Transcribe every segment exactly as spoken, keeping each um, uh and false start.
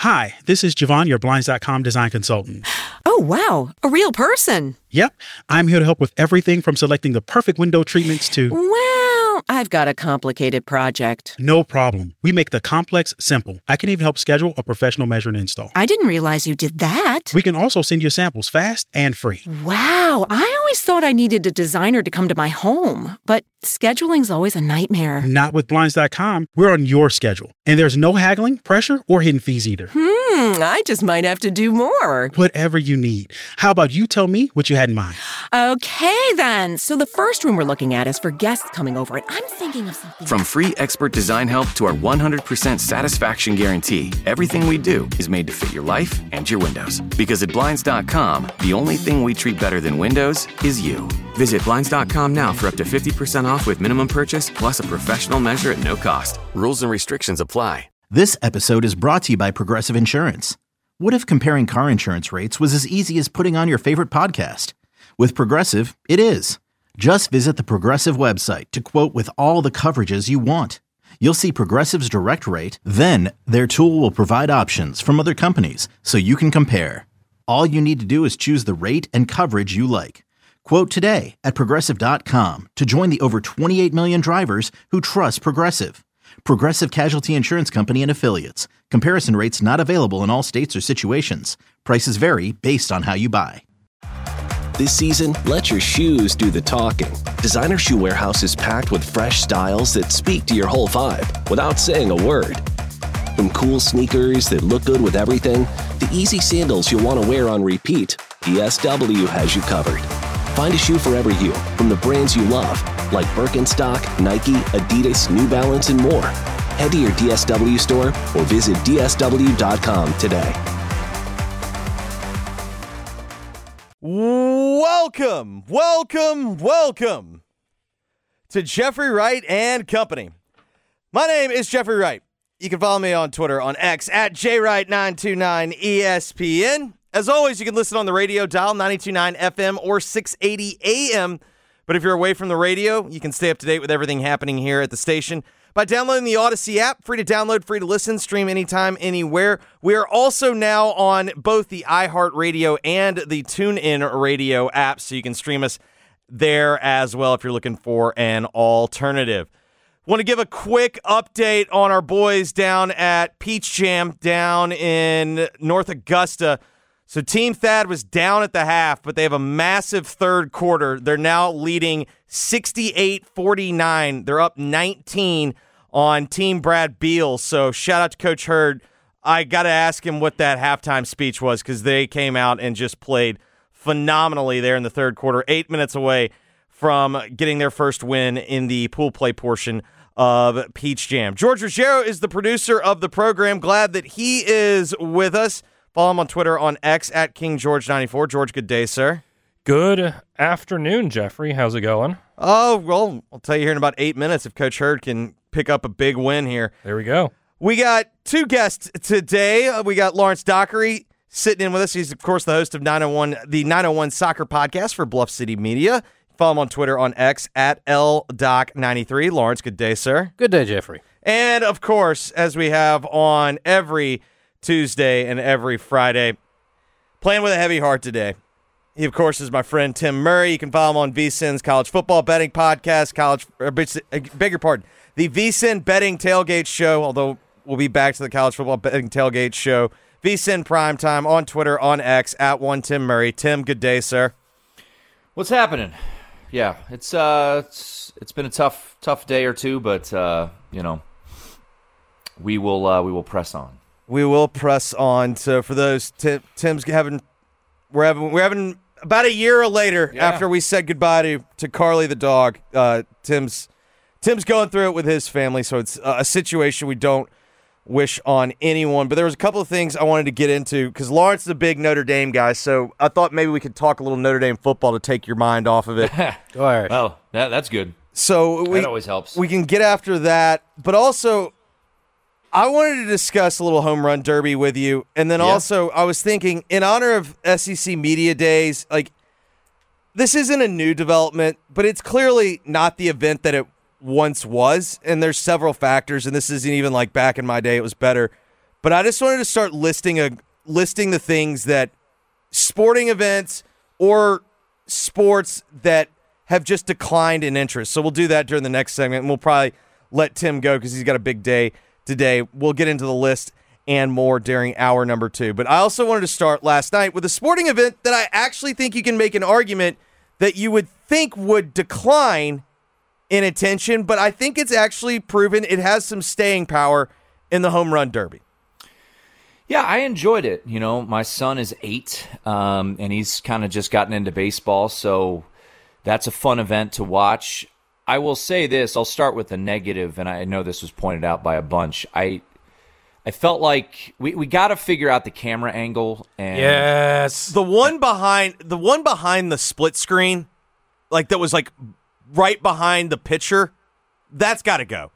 Hi, this is Javon, your Blinds dot com design consultant. Oh, wow. A real person. Yep. I'm here to help with everything from selecting the perfect window treatments to... Well, I've got a complicated project. No problem. We make the complex simple. I can even help schedule a professional measure and install. I didn't realize you did that. We can also send you samples fast and free. Wow. I always thought I needed a designer to come to my home, but scheduling's always a nightmare. Not with Blinds dot com. We're on your schedule. And there's no haggling, pressure, or hidden fees either. Hmm, I just might have to do more. Whatever you need. How about you tell me what you had in mind? Okay, then. So the first room we're looking at is for guests coming over, and I'm thinking of something... From free expert design help to our one hundred percent satisfaction guarantee, everything we do is made to fit your life and your windows. Because at Blinds dot com, the only thing we treat better than windows is you. Visit Blinds dot com now for up to fifty percent off with minimum purchase, plus a professional measure at no cost. Rules and restrictions apply. This episode is brought to you by Progressive Insurance. What if comparing car insurance rates was as easy as putting on your favorite podcast? With Progressive, it is. Just visit the Progressive website to quote with all the coverages you want. You'll see Progressive's direct rate, then their tool will provide options from other companies so you can compare. All you need to do is choose the rate and coverage you like. Quote today at Progressive dot com to join the over twenty-eight million drivers who trust Progressive. Progressive Casualty Insurance Company and Affiliates. Comparison rates not available in all states or situations. Prices vary based on how you buy. This season, let your shoes do the talking. Designer Shoe Warehouse is packed with fresh styles that speak to your whole vibe without saying a word. From cool sneakers that look good with everything, to easy sandals you'll want to wear on repeat, D S W has you covered. Find a shoe for every you, from the brands you love, like Birkenstock, Nike, Adidas, New Balance, and more. Head to your D S W store or visit D S W dot com today. Welcome, welcome, welcome to Jeffrey Wright and Company. My name is Jeffrey Wright. You can follow me on Twitter on X at J Wright nine two nine E S P N. As always, you can listen on the radio dial ninety-two point nine F M or six eighty A M. But if you're away from the radio, you can stay up to date with everything happening here at the station by downloading the Odyssey app. Free to download, free to listen, stream anytime, anywhere. We are also now on both the iHeartRadio and the TuneIn Radio apps, so you can stream us there as well if you're looking for an alternative. Want to give a quick update on our boys down at Peach Jam down in North Augusta. So Team Thad was down at the half, but they have a massive third quarter. They're now leading sixty-eight forty-nine. They're up nineteen on Team Brad Beal. So shout out to Coach Hurd. I got to ask him what that halftime speech was because they came out and just played phenomenally there in the third quarter, eight minutes away from getting their first win in the pool play portion of Peach Jam. George Ruggiero is the producer of the program. Glad that he is with us. Follow him on Twitter on X at King George ninety-four. George, good day, sir. Good afternoon, Jeffrey. How's it going? Oh, well, I'll tell you here in about eight minutes if Coach Hurd can pick up a big win here. There we go. We got two guests today. Uh, we got Lawrence Dockery sitting in with us. He's, of course, the host of nine oh one, the nine oh one Soccer Podcast for Bluff City Media. Follow him on Twitter on X at L Doc ninety-three. Lawrence, good day, sir. Good day, Jeffrey. And, of course, as we have on every Tuesday and every Friday, playing with a heavy heart today. He, of course, is my friend Tim Murray. You can follow him on V S I N's College Football Betting Podcast, college, or, beg your pardon, the V S I N Betting Tailgate Show, although we'll be back to the College Football Betting Tailgate Show. V S I N Primetime on Twitter, on X, at one Tim Murray. Tim, good day, sir. What's happening? Yeah, it's uh, it's it's been a tough tough day or two, but uh, you know, we will uh, we will press on. We will press on. So for those, Tim, Tim's having we're having we're having about a year later yeah. after we said goodbye to, to Carly the dog. Uh, Tim's Tim's going through it with his family, so it's a situation we don't wish on anyone. But there was a couple of things I wanted to get into because Lawrence is a big Notre Dame guy, so I thought maybe we could talk a little Notre Dame football to take your mind off of it. Go ahead. Well, that, that's good. So we, that always helps. We can get after that, but also I wanted to discuss a little home run derby with you, and then yeah. also I was thinking, in honor of S E C Media Days, like this isn't a new development, but it's clearly not the event that it once was, and there's several factors, and this isn't even like back in my day it was better. but I just wanted to start listing a listing the things that sporting events or sports that have just declined in interest. So we'll do that during the next segment, and we'll probably let Tim go because he's got a big day today. We'll get into the list and more during hour number two. But I also wanted to start last night with a sporting event that I actually think you can make an argument that you would think would decline in attention, but I think it's actually proven it has some staying power in the home run derby. Yeah, I enjoyed it. You know, my son is eight, um, and he's kind of just gotten into baseball, so that's a fun event to watch. I will say this. I'll start with the negative, and I know this was pointed out by a bunch. I I felt like we, we got to figure out the camera angle. And yes. The one behind the one behind the split screen, like that was like right behind the pitcher, that's got to go.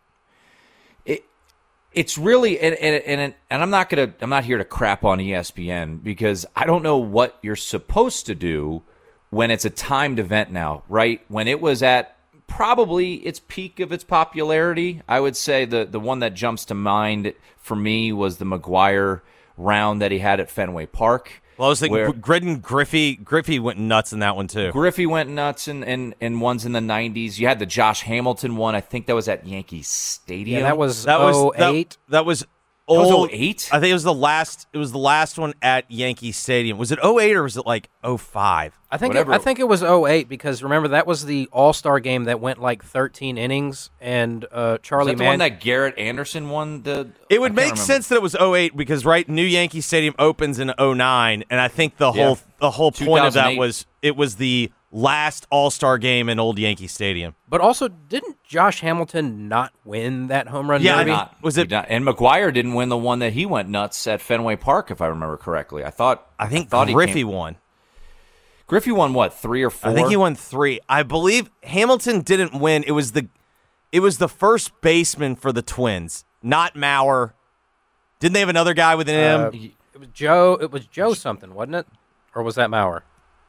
It it's really and and and, and I'm not gonna I'm not here to crap on E S P N because I don't know what you're supposed to do when it's a timed event now, right? When it was at probably its peak of its popularity, I would say the the one that jumps to mind for me was the McGwire round that he had at Fenway Park. Well, I was thinking Gridden Griffey Griffey went nuts in that one too. Griffey went nuts in, in, in ones in the nineties. You had the Josh Hamilton one. I think that was at Yankee Stadium. Yeah, that was that was oh eight. That, that was old. oh eight? I think it was the last. It was the last one at Yankee Stadium. Was it oh eight or was it like oh five? I think it, I think it was oh eight because remember that was the All-Star game that went like thirteen innings and uh, Charlie was that the Man- one that Garrett Anderson won the. It would make remember. sense that it was oh eight because right, new Yankee Stadium opens in oh nine, and I think the whole yeah. the whole point of that was it was the last All-Star game in old Yankee Stadium. But also, didn't Josh Hamilton not win that home run yeah, derby? Not, was it? Not, and McGwire didn't win the one that he went nuts at Fenway Park, if I remember correctly. I thought. I think I thought Griffey came, won. Griffey won what, three or four? I think he won three. I believe Hamilton didn't win. It was the, it was the first baseman for the Twins, not Mauer. Didn't they have another guy with an M? Uh, it was Joe. It was Joe something, wasn't it? Or was that Mauer?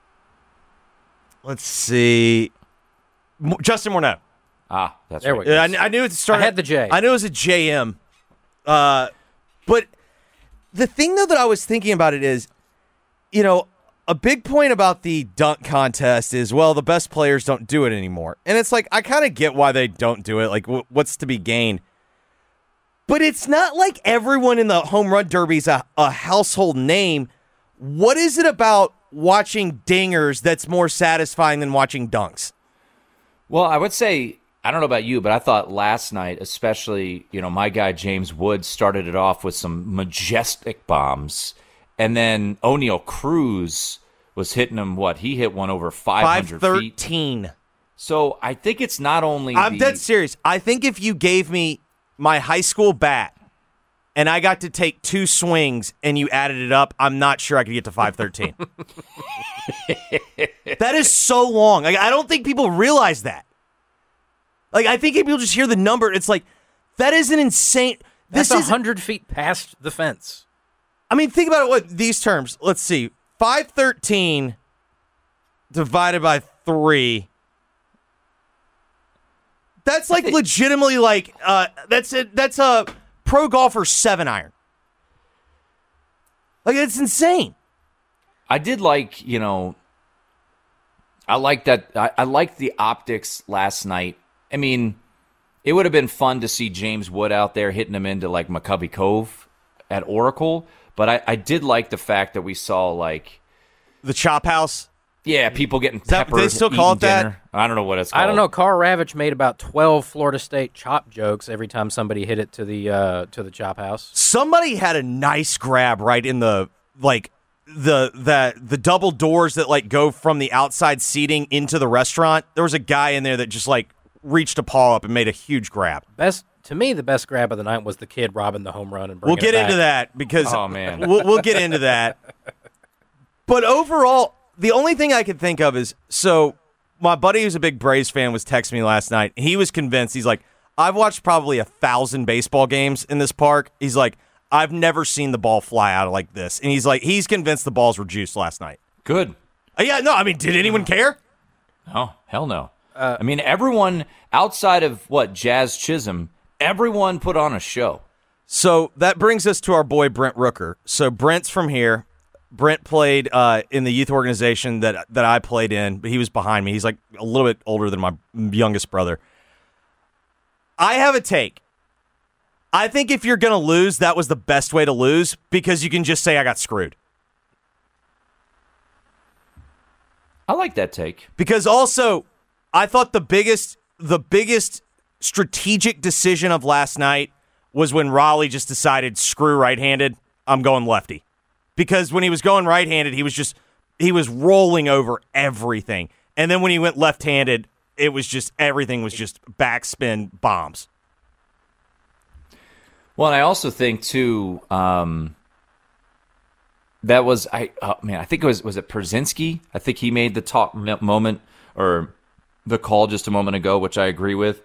Let's see. Justin Morneau. Ah, that's there right. we go. I, I knew it started. I had the J. I knew it was a J M. Uh, but the thing though that I was thinking about it is, you know, a big point about the dunk contest is, well, the best players don't do it anymore. And it's like, I kind of get why they don't do it. Like, w- what's to be gained? But it's not like everyone in the home run derby is a, a household name. What is it about watching dingers that's more satisfying than watching dunks? Well, I would say, I don't know about you, but I thought last night, especially, you know, my guy James Wood started it off with some majestic bombs. And then O'Neal Cruz was hitting him, what? He hit one over five hundred five thirteen feet. So I think it's not only I'm the, dead serious. I think if you gave me my high school bat and I got to take two swings and you added it up, I'm not sure I could get to five thirteen. That is so long. Like, I don't think people realize that. Like, I think if people just hear the number, it's like, that is an insane... That's this is one hundred feet past the fence. I mean, think about it. What these terms? Let's see. five thirteen divided by three. That's like legitimately like uh, that's a, that's a pro golfer seven iron. Like, it's insane. I did like, you know, I like that. I, I liked the optics last night. I mean, it would have been fun to see James Wood out there hitting him into like McCovey Cove at Oracle. But I, I did like the fact that we saw, like... The Chop House? Yeah, people getting that, peppered. They still call it that? Dinner. I don't know what it's called. I don't know. Carl Ravitch made about twelve Florida State chop jokes every time somebody hit it to the uh, to the Chop House. Somebody had a nice grab right in the, like, the, the, the double doors that, like, go from the outside seating into the restaurant. There was a guy in there that just, like, reached a paw up and made a huge grab. Best... To me, the best grab of the night was the kid robbing the home run and bringing We'll get it back. into that because oh, man. we'll, we'll get into that. But overall, the only thing I could think of is, so my buddy who's a big Braves fan was texting me last night. He was convinced. He's like, I've watched probably a thousand baseball games in this park. He's like, I've never seen the ball fly out like this. And he's like, he's convinced the balls were juiced last night. Good. Uh, yeah, no, I mean, did anyone care? No, hell no. Uh, I mean, everyone outside of, what, Jazz Chisholm, everyone put on a show. So that brings us to our boy Brent Rooker. So Brent's from here. Brent played uh, in the youth organization that that I played in, but he was behind me. He's like a little bit older than my youngest brother. I have a take. I think if you're going to lose, that was the best way to lose because you can just say I got screwed. I like that take. Because also, I thought the biggest the biggest strategic decision of last night was when Raleigh just decided, screw right-handed, I'm going lefty. Because when he was going right-handed, he was just, he was rolling over everything. And then when he went left-handed, it was just, everything was just backspin bombs. Well, and I also think, too, um, that was, I oh, man, I think it was, was it Przynski? I think he made the talk moment, or the call just a moment ago, which I agree with.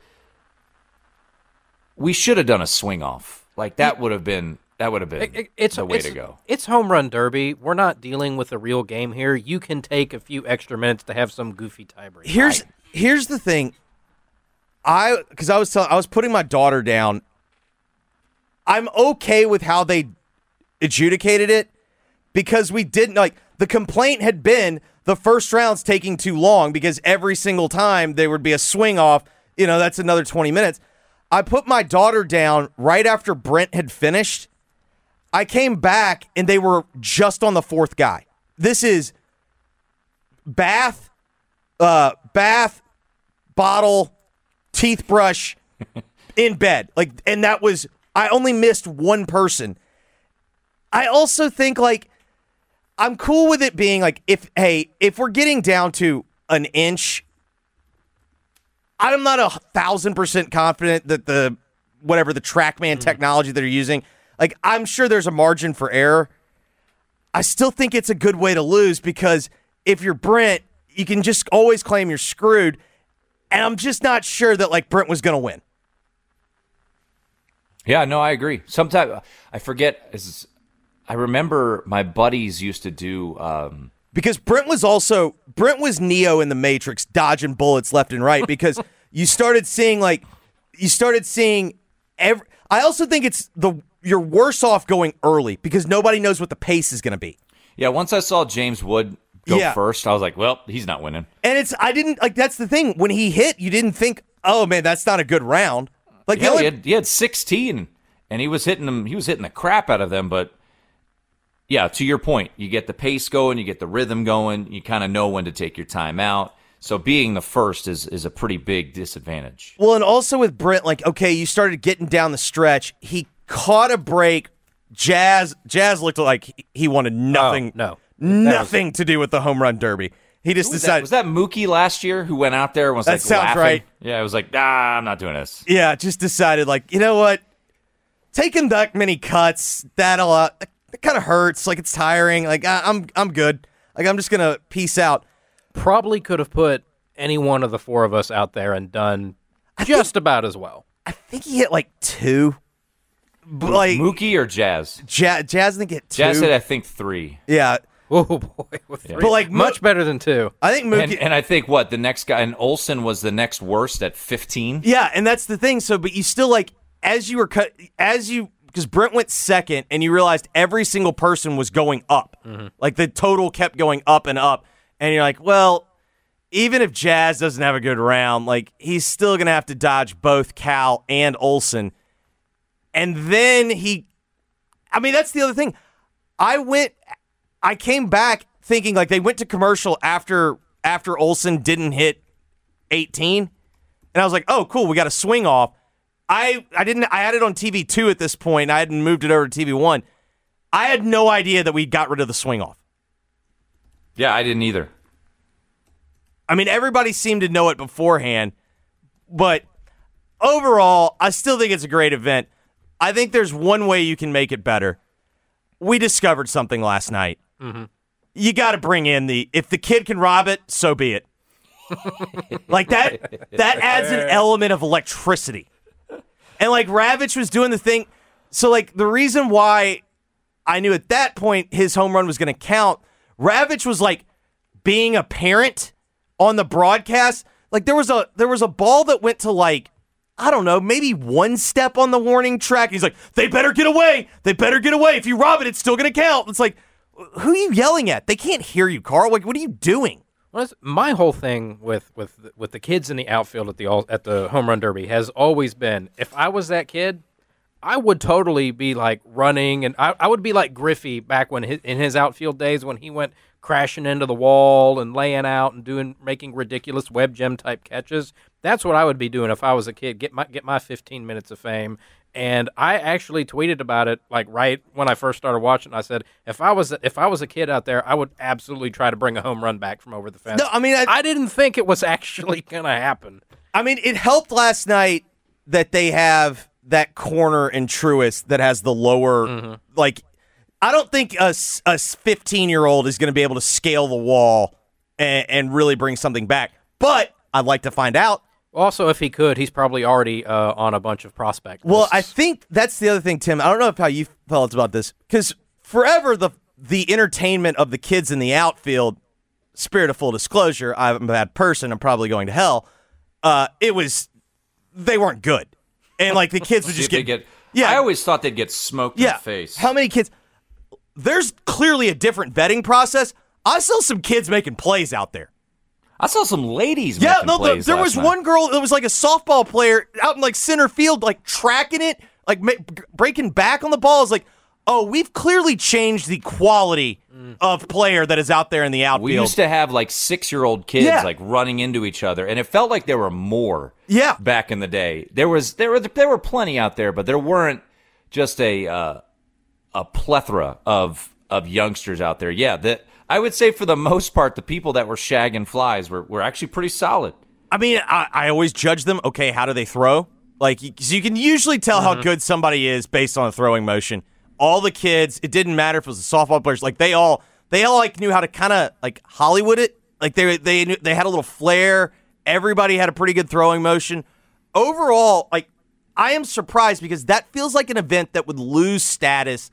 We should have done a swing-off. Like, that would have been... That would have been it, it's, the way it's, to go. It's home run derby. We're not dealing with a real game here. You can take a few extra minutes to have some goofy tiebreak. Here's right. here's the thing. I because I was telling I was putting my daughter down. I'm okay with how they adjudicated it because we didn't like the complaint had been the first round's taking too long because every single time there would be a swing off. You know, that's another twenty minutes. I put my daughter down right after Brent had finished. I came back, and they were just on the fourth guy. This is bath, uh, bath, bottle, teeth brush, in bed. Like, and that was, I only missed one person. I also think, like, I'm cool with it being, like, if, hey, if we're getting down to an inch, I'm not a thousand percent confident that the, whatever the TrackMan mm. technology that they're using, like, I'm sure there's a margin for error. I still think it's a good way to lose because if you're Brent, you can just always claim you're screwed. And I'm just not sure that, like, Brent was going to win. Yeah, no, I agree. Sometimes, I forget, I remember my buddies used to do... Um, because Brent was also, Brent was Neo in the Matrix, dodging bullets left and right because you started seeing, like, you started seeing... every. I also think it's the... You're worse off going early because nobody knows what the pace is going to be. Yeah, once I saw James Wood go yeah. first, I was like, well, he's not winning. And it's, I didn't, like, that's the thing. When he hit, you didn't think, oh, man, that's not a good round. Like, yeah, only- he, had, he had sixteen, and he was hitting them, he was hitting the crap out of them, but yeah, to your point, you get the pace going, you get the rhythm going, you kind of know when to take your time out. So being the first is, is a pretty big disadvantage. Well, and also with Brent, like, okay, you started getting down the stretch. He caught a break. Jazz Jazz looked like he wanted nothing, oh, no. nothing was... to do with the home run derby. He just was decided. That? Was that Mookie last year who went out there and was that like sounds laughing? Right. Yeah, it was like, ah, I'm not doing this. Yeah, just decided like, you know what? Taking that many cuts, that'll uh, it kind of hurts. Like it's tiring. Like I, I'm I'm good. Like I'm just gonna peace out. Probably could have put any one of the four of us out there and done I just think, about as well. I think he hit like two. Like Mookie or Jazz? Jazz, Jazz didn't get two. Jazz hit, I think, three. Yeah. Oh boy, with three. But like much Mo- better than two. I think Mookie, and, and I think what the next guy, and Olsen was the next worst at fifteen. Yeah, and that's the thing. So, but you still like as you were cut, as you because Brent went second, and you realized every single person was going up. Mm-hmm. Like the total kept going up and up, and you're like, well, even if Jazz doesn't have a good round, like he's still gonna have to dodge both Cal and Olsen. And then he, I mean, that's the other thing. I went, I came back thinking like they went to commercial after after Olsen didn't hit eighteen, and I was like, oh, cool, we got a swing off. I I didn't, I had it on T V two at this point. I hadn't moved it over to T V one. I had no idea that we got rid of the swing off. Yeah, I didn't either. I mean, everybody seemed to know it beforehand, but overall, I still think it's a great event. I think there's one way you can make it better. We discovered something last night. Mm-hmm. You got to bring in the, if the kid can rob it, so be it. Like that, that adds an element of electricity. And like Ravitch was doing the thing. So like the reason why I knew at that point his home run was going to count, Ravitch was like being a parent on the broadcast. Like there was a, there was a ball that went to like, I don't know, maybe one step on the warning track. He's like, they better get away. They better get away. If you rob it, it's still going to count. It's like, who are you yelling at? They can't hear you, Carl. Like, what are you doing? Well, my whole thing with, with with the kids in the outfield at the all, at the home run derby has always been, if I was that kid, I would totally be like running, and I, I would be like Griffey back when his, in his outfield days when he went crashing into the wall and laying out and doing making ridiculous web gem type catches. That's what I would be doing if I was a kid. Get my get my fifteen minutes of fame. And I actually tweeted about it like right when I first started watching. I said, if I was if I was a kid out there, I would absolutely try to bring a home run back from over the fence. No, I mean, I, I didn't think it was actually going to happen. I mean, it helped last night that they have that corner in Truist that has the lower, mm-hmm. like, I don't think a fifteen-year-old is going to be able to scale the wall and, and really bring something back. But I'd like to find out. Also, if he could, he's probably already uh, on a bunch of prospect lists. Well, I think that's the other thing, Tim. I don't know if how you felt about this, because forever the the entertainment of the kids in the outfield, spirit of full disclosure, I'm a bad person, I'm probably going to hell, uh, it was, they weren't good. And, like, the kids would just get, get... Yeah. I always thought they'd get smoked yeah. in the face. How many kids? There's clearly a different vetting process. I saw some kids making plays out there. I saw some ladies yeah, making no, plays there last was night. one girl that was like a softball player out in like center field, like tracking it, like ma- breaking back on the ball. It's like, oh, we've clearly changed the quality mm. of player that is out there in the outfield. We used to have like six-year-old kids yeah. like running into each other, and it felt like there were more. Yeah. back in the day, there was there were there were plenty out there, but there weren't just a uh, a plethora of of youngsters out there. Yeah, that. I would say for the most part, the people that were shagging flies were, were actually pretty solid. I mean, I, I always judge them. Okay, how do they throw? Like, so you can usually tell mm-hmm. how good somebody is based on a throwing motion. All the kids, it didn't matter if it was the softball players. Like they all, they all like knew how to kind of like Hollywood it. Like they they knew, they had a little flair. Everybody had a pretty good throwing motion. Overall, like I am surprised because that feels like an event that would lose status,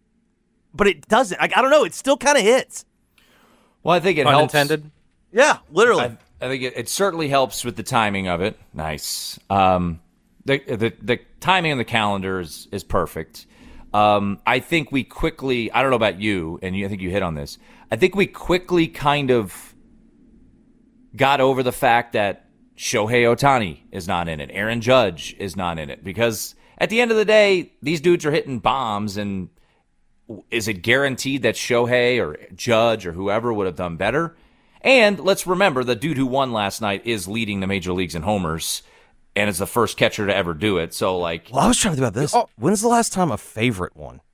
but it doesn't. Like I don't know, it still kind of hits. Well, I think it Unintended. helps. Yeah, literally. I, I think it, it certainly helps with the timing of it. Nice. Um, the, the the timing on the calendar is, is perfect. Um, I think we quickly, I don't know about you, and you, I think you hit on this. I think we quickly kind of got over the fact that Shohei Ohtani is not in it. Aaron Judge is not in it. Because at the end of the day, these dudes are hitting bombs, and is it guaranteed that Shohei or Judge or whoever would have done better? And let's remember, the dude who won last night is leading the major leagues in homers and is the first catcher to ever do it. So, like... Well, I was trying to think about this. Oh, when's the last time a favorite won?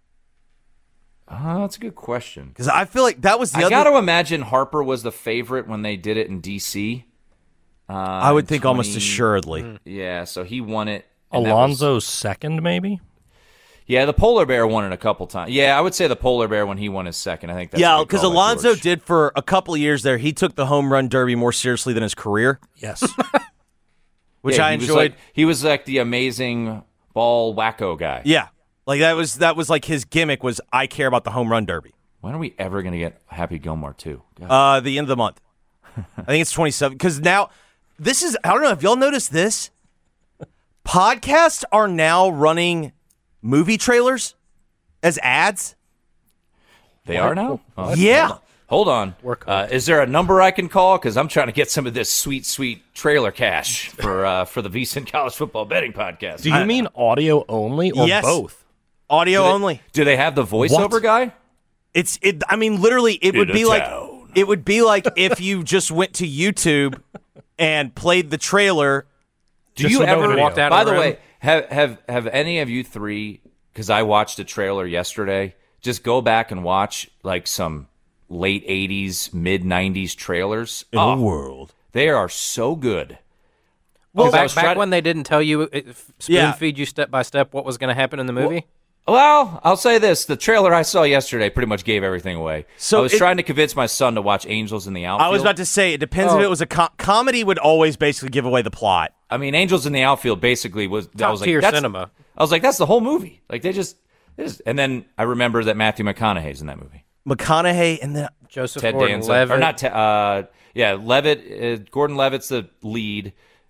Uh, that's a good question. Because I feel like that was the I other... got to imagine Harper was the favorite when they did it in D C. Uh, I would think twenty almost assuredly. Yeah, so he won it. Alonso's was... second, maybe? Yeah, the Polar Bear won it a couple times. Yeah, I would say the Polar Bear when he won his second. I think that's yeah, because Alonso did for a couple of years there. He took the home run derby more seriously than his career. Yes, which yeah, I he enjoyed. Was like, he was like the amazing ball wacko guy. Yeah, like that was that was like his gimmick was I care about the home run derby. When are we ever going to get Happy Gilmore too? God. Uh, the end of the month. I think it's twenty-seven. Because now this is I don't know if y'all noticed this. Podcasts are now running movie trailers as ads? They are now? Oh, yeah. Hold on. Hold on. Uh, is there a number I can call? Because I'm trying to get some of this sweet, sweet trailer cash for uh, for the VSiN College Football Betting Podcast. Do you I, mean audio only or yes. both? Audio do they, only. Do they have the voiceover what? guy? It's it. I mean, literally, it In would be like town. it would be like if you just went to YouTube and played the trailer. Do you ever walked out? By of the the room? way, have have have any of you three? Because I watched a trailer yesterday. Just go back and watch like some late eighties, mid nineties trailers. In oh, the world. They are so good. Well, back, back when they didn't tell you, it, spoon yeah. feed you step by step what was going to happen in the movie? Well, well, I'll say this. The trailer I saw yesterday pretty much gave everything away. So I was it, trying to convince my son to watch Angels in the Outfield. I was about to say, it depends oh. if it was a com- comedy would always basically give away the plot. I mean, Angels in the Outfield basically was... Top I was like, tier that's, cinema. I was like, that's the whole movie. Like, they just... They just and then I remember that Matthew McConaughey's in that movie. McConaughey and the... Joseph Ted Gordon-Levitt. Or not, uh, yeah, Levitt. Uh, Gordon-Levitt's the lead.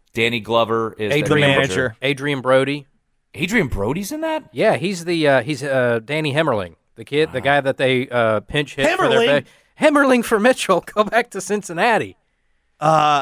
Danny Glover is Adrian, the manager. manager. Adrian Brody. Adrian Brody's in that? Yeah, he's the uh, he's uh, Danny Hemmerling, the kid, the guy that they uh, pinch hit for their Hemmerling? ba- Hemmerling for Mitchell. Go back to Cincinnati. Uh,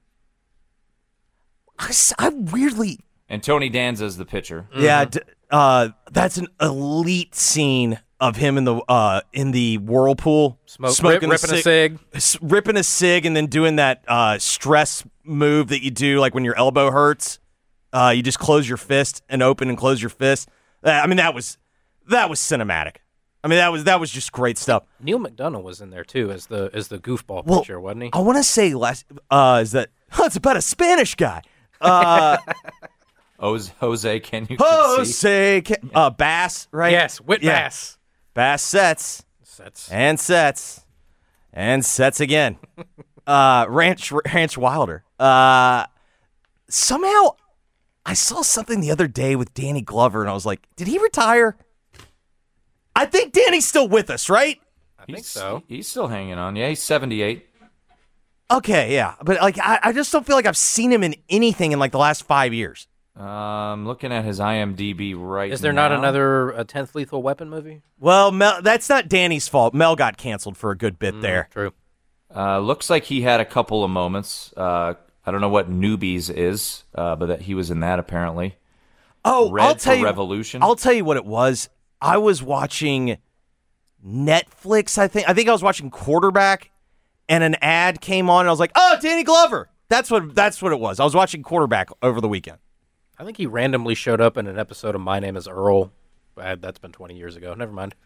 I, s- I weirdly, And Tony Danza's the pitcher. yeah, d- uh, that's an elite scene of him in the uh in the whirlpool, Smoke, smoking rip, ripping a cig. s- ripping a cig, and then doing that uh stress move that you do like when your elbow hurts. Uh, you just close your fist and open and close your fist. Uh, I mean, that was that was cinematic. I mean, that was that was just great stuff. Neil McDonough was in there too as the as the goofball Well, pitcher, wasn't he? I want to say last uh is that oh, it's about a Spanish guy. Uh, Jose, Jose can you Jose Ca- uh, Bass, right? Yes, Whit Yeah. Bass. Bass sets Sets. and sets and sets again. uh, Ranch Ranch Wilder. Uh, somehow, I saw something the other day with Danny Glover, and I was like, did he retire? I think Danny's still with us, right? I think so. He's still hanging on. Yeah, he's seventy-eight. Okay, yeah, but like, I, I just don't feel like I've seen him in anything in like the last five years. Um, looking at his I M D B right now. Is there not another uh, tenth Lethal Weapon movie? Well, Mel, that's not Danny's fault. Mel got canceled for a good bit there. True. Uh, looks like he had a couple of moments. Uh, I don't know what Newbies is, uh, but that he was in that apparently. Oh, Red I'll tell for you, Revolution. I'll tell you what it was. I was watching Netflix. I think I think I was watching Quarterback, and an ad came on, and I was like, "Oh, Danny Glover." That's what that's what it was. I was watching Quarterback over the weekend. I think he randomly showed up in an episode of My Name Is Earl. Uh, That's been twenty years ago. Never mind.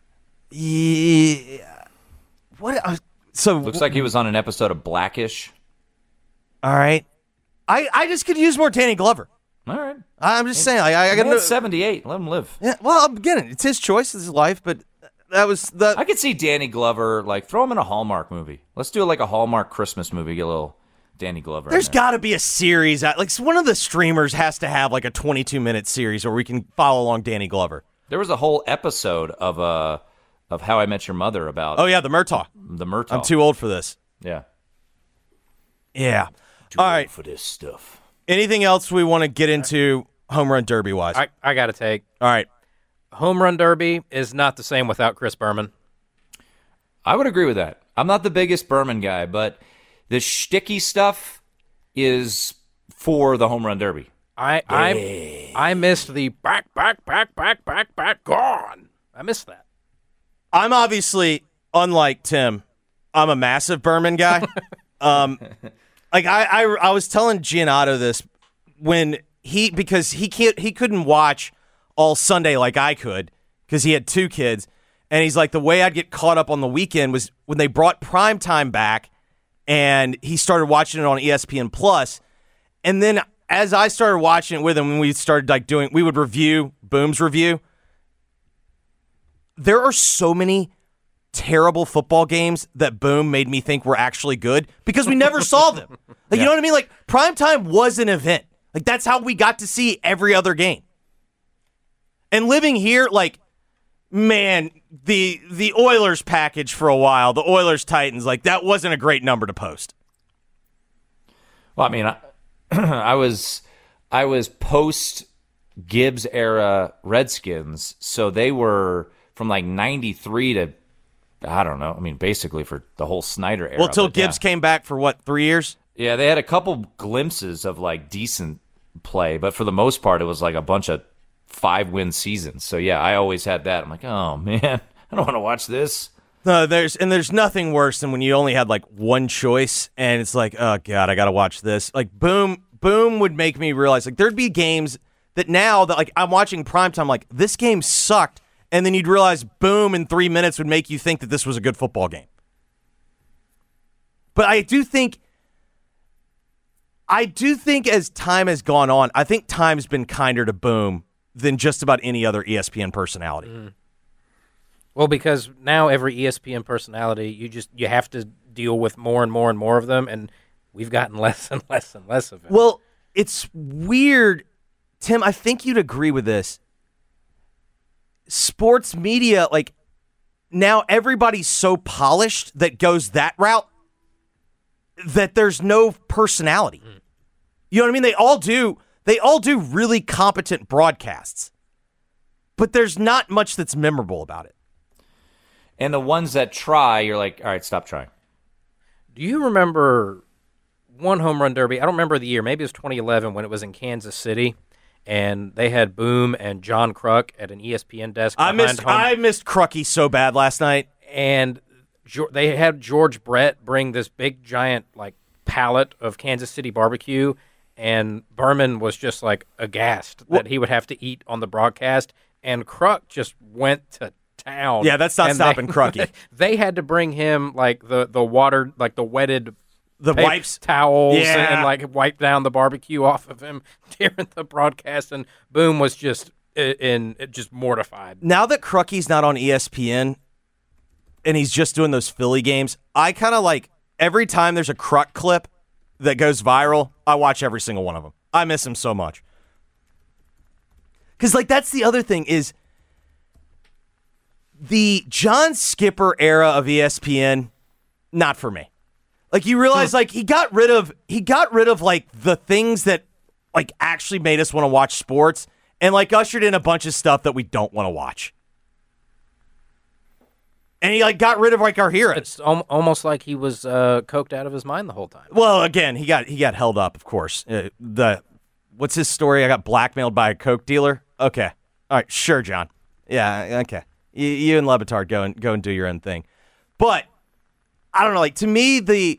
Yeah. What? Uh, so Looks like he was on an episode of Blackish. all right. I I just could use more Danny Glover. All right. I'm just saying. Like, I, I got Man's seventy-eight. Let him live. Yeah. Well, I'm getting it. It's his choice. It's his life. But that was the. I could see Danny Glover, like, throw him in a Hallmark movie. Let's do like a Hallmark Christmas movie. Get a little Danny Glover. There's in there. got to be a series. Out, like one of the streamers has to have like a twenty-two minute series where we can follow along Danny Glover. There was a whole episode of uh of How I Met Your Mother about Oh yeah, the Murtaugh. the Murtaugh. I'm too old for this. Yeah. Yeah. Too All old right. for this stuff. Anything else we want to get into home run derby wise? I, I got to take. All right. Home Run Derby is not the same without Chris Berman. I would agree with that. I'm not the biggest Berman guy, but the shticky stuff is for the home run derby. I I I missed the back, back, back, back, back, back, gone. I missed that. I'm obviously, unlike Tim, I'm a massive Berman guy. um, like I, I, I was telling Giannato this when he because he can't he couldn't watch all Sunday like I could because he had two kids, and he's like the way I'd get caught up on the weekend was when they brought primetime back, and he started watching it on E S P N Plus, and then as I started watching it with him, when we started like doing, we would review Boom's review. There are so many terrible football games that Boom made me think were actually good because we never saw them. Like, yeah. You know what I mean? Like, primetime was an event. Like, that's how we got to see every other game. And living here, like, man, the the Oilers package for a while, the Oilers Titans, like, that wasn't a great number to post. Well, I mean, I, I was I was post Gibbs era Redskins, so they were from like ninety-three to I don't know. I mean, basically for the whole Snyder era. Well, till but Gibbs yeah. came back for what, three years? Yeah, they had a couple glimpses of like decent play, but for the most part, it was like a bunch of five win seasons. So yeah, I always had that. I'm like, oh man, I don't want to watch this. No, there's and there's nothing worse than when you only had like one choice, and it's like, oh god, I gotta watch this. Like, boom, boom would make me realize like there'd be games that now that like I'm watching primetime, like this game sucked, and then you'd realize boom in three minutes would make you think that this was a good football game. But I do think, I do think as time has gone on, I think time's been kinder to Boom than just about any other E S P N personality. Mm. Well, because now every E S P N personality, you just you have to deal with more and more and more of them, and we've gotten less and less and less of it. Well, it's weird, Tim. I think you'd agree with this. Sports media, like now, everybody's so polished that goes that route that there's no personality. Mm. You know what I mean? They all do. They all do really competent broadcasts, but there's not much that's memorable about it. And the ones that try, you're like, all right, stop trying. Do you remember one home run derby? I don't remember the year. Maybe it was twenty eleven when it was in Kansas City, and they had Boom and John Kruk at an E S P N desk. I missed. home. I missed Crucky so bad last night, and they had George Brett bring this big giant like pallet of Kansas City barbecue, and Berman was just like aghast well, that he would have to eat on the broadcast, and Kruk just went to town. Yeah, that's not and stopping they, Crucky. They had to bring him like the the water, like the wetted the paper wipes towels, yeah. and, and like wipe down the barbecue off of him during the broadcast. And Boom was just in, in just mortified. Now that Crucky's not on E S P N and he's just doing those Philly games, I kind of like every time there's a Kruk clip that goes viral, I watch every single one of them. I miss him so much. Because like that's the other thing is the John Skipper era of E S P N, not for me. Like you realize, like he got rid of he got rid of like the things that like actually made us want to watch sports, and like ushered in a bunch of stuff that we don't want to watch. And he like got rid of like our heroes. It's al- almost like he was uh, coked out of his mind the whole time. Well, again, he got he got held up, of course. Uh, the what's his story? I got blackmailed by a coke dealer. Okay, all right, sure, John. Yeah, okay. You, you and Le Batard go and go and do your own thing, but. I don't know, like, to me, the,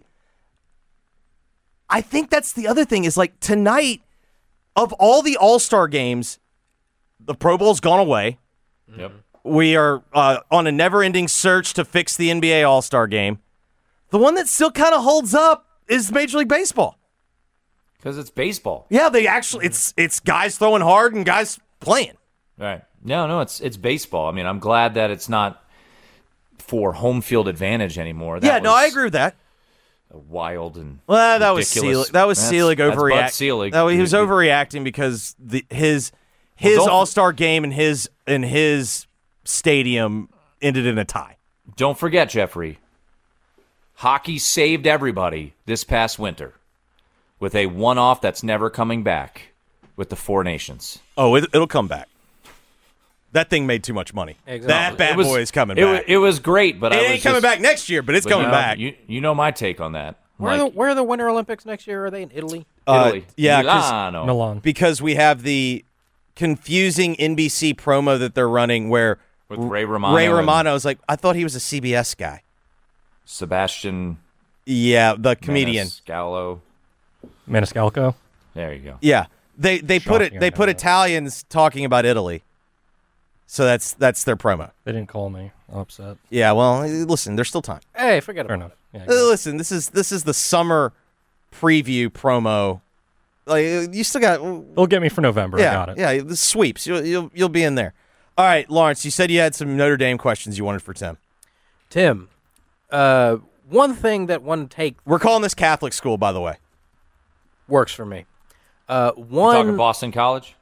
I think that's the other thing is, like, tonight, of all the All-Star games, the Pro Bowl's gone away. Yep. We are uh, on a never-ending search to fix the N B A All-Star game. The one that still kind of holds up is Major League Baseball. Because it's baseball. Yeah, they actually, it's it's guys throwing hard and guys playing. Right. No, no, it's it's baseball. I mean, I'm glad that it's not for home field advantage anymore. That yeah, no, I agree with that. Wild and well, that was ridiculous. Selig. That was That's- Selig that's Bud overreacting. Selig. No, he was He- he- overreacting because the his his Well, don't- All Star game and his and his stadium ended in a tie. Don't forget, Jeffrey, hockey saved everybody this past winter with a one-off that's never coming back with the Four Nations. Oh, it, it'll come back. That thing made too much money. Exactly. That bad It was- boy is coming it, back. wa- It was great, but it I was ain't coming just- back next year, but it's but coming you know, back. You, you know my take on that. Where, Like, are the, where are the Winter Olympics next year? Are they in Italy? Uh, Italy. yeah, 'cause- Milano. Milan. because we have the confusing N B C promo that they're running where With Ray Romano Ray and- Romano is like, I thought he was a C B S guy. Sebastian Yeah, the comedian. Maniscalco. Maniscalco. There you go. Yeah, they they put it Shocking, they I put know that. Italians talking about Italy, so that's that's their promo. They didn't call me. I'm upset. Yeah, well, listen, there's still time. Hey, forget Fair about enough. Yeah, Uh, exactly. listen, this is this is the summer preview promo. Like uh, you still got, They'll get me for November. yeah, I got it. yeah, the sweeps. You'll, you'll you'll be in there. All right, Lawrence, you said you had some Notre Dame questions you wanted for Tim. Tim, uh, one thing that one take We're calling this Catholic school, by the way. works for me. Uh, You one talking Boston College?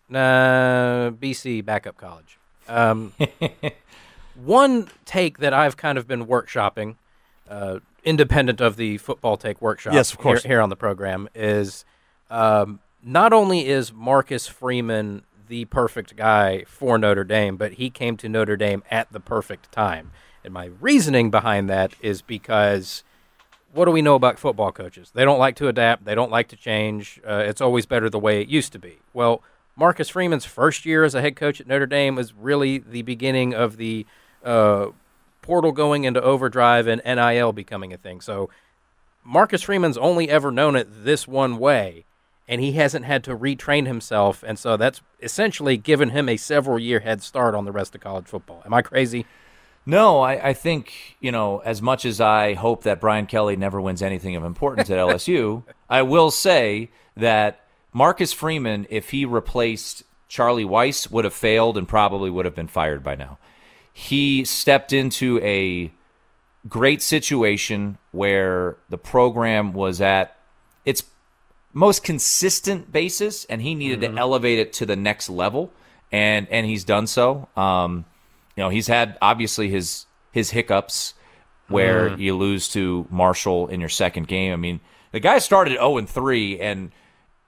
Uh, B C backup college. Um, one take that I've kind of been workshopping, uh, independent of the football take workshop. Yes, of course. Here, here on the program is um, not only is Marcus Freeman the perfect guy for Notre Dame, but he came to Notre Dame at the perfect time. And my reasoning behind that is because what do we know about football coaches? They don't like to adapt. They don't like to change. Uh, it's always better the way it used to be. Well, Marcus Freeman's first year as a head coach at Notre Dame was really the beginning of the uh, portal going into overdrive and N I L becoming a thing. So Marcus Freeman's only ever known it this one way, and he hasn't had to retrain himself, and so that's essentially given him a several-year head start on the rest of college football. Am I crazy? No, I, I think, you know, as much as I hope that Brian Kelly never wins anything of importance at L S U, I will say that Marcus Freeman, if he replaced Charlie Weiss, would have failed and probably would have been fired by now. He stepped into a great situation where the program was at its most consistent basis, and he needed Mm-hmm. to elevate it to the next level, and and he's done so. Um, you know, he's had obviously his his hiccups where Mm-hmm. you lose to Marshall in your second game. I mean, the guy started oh and three, and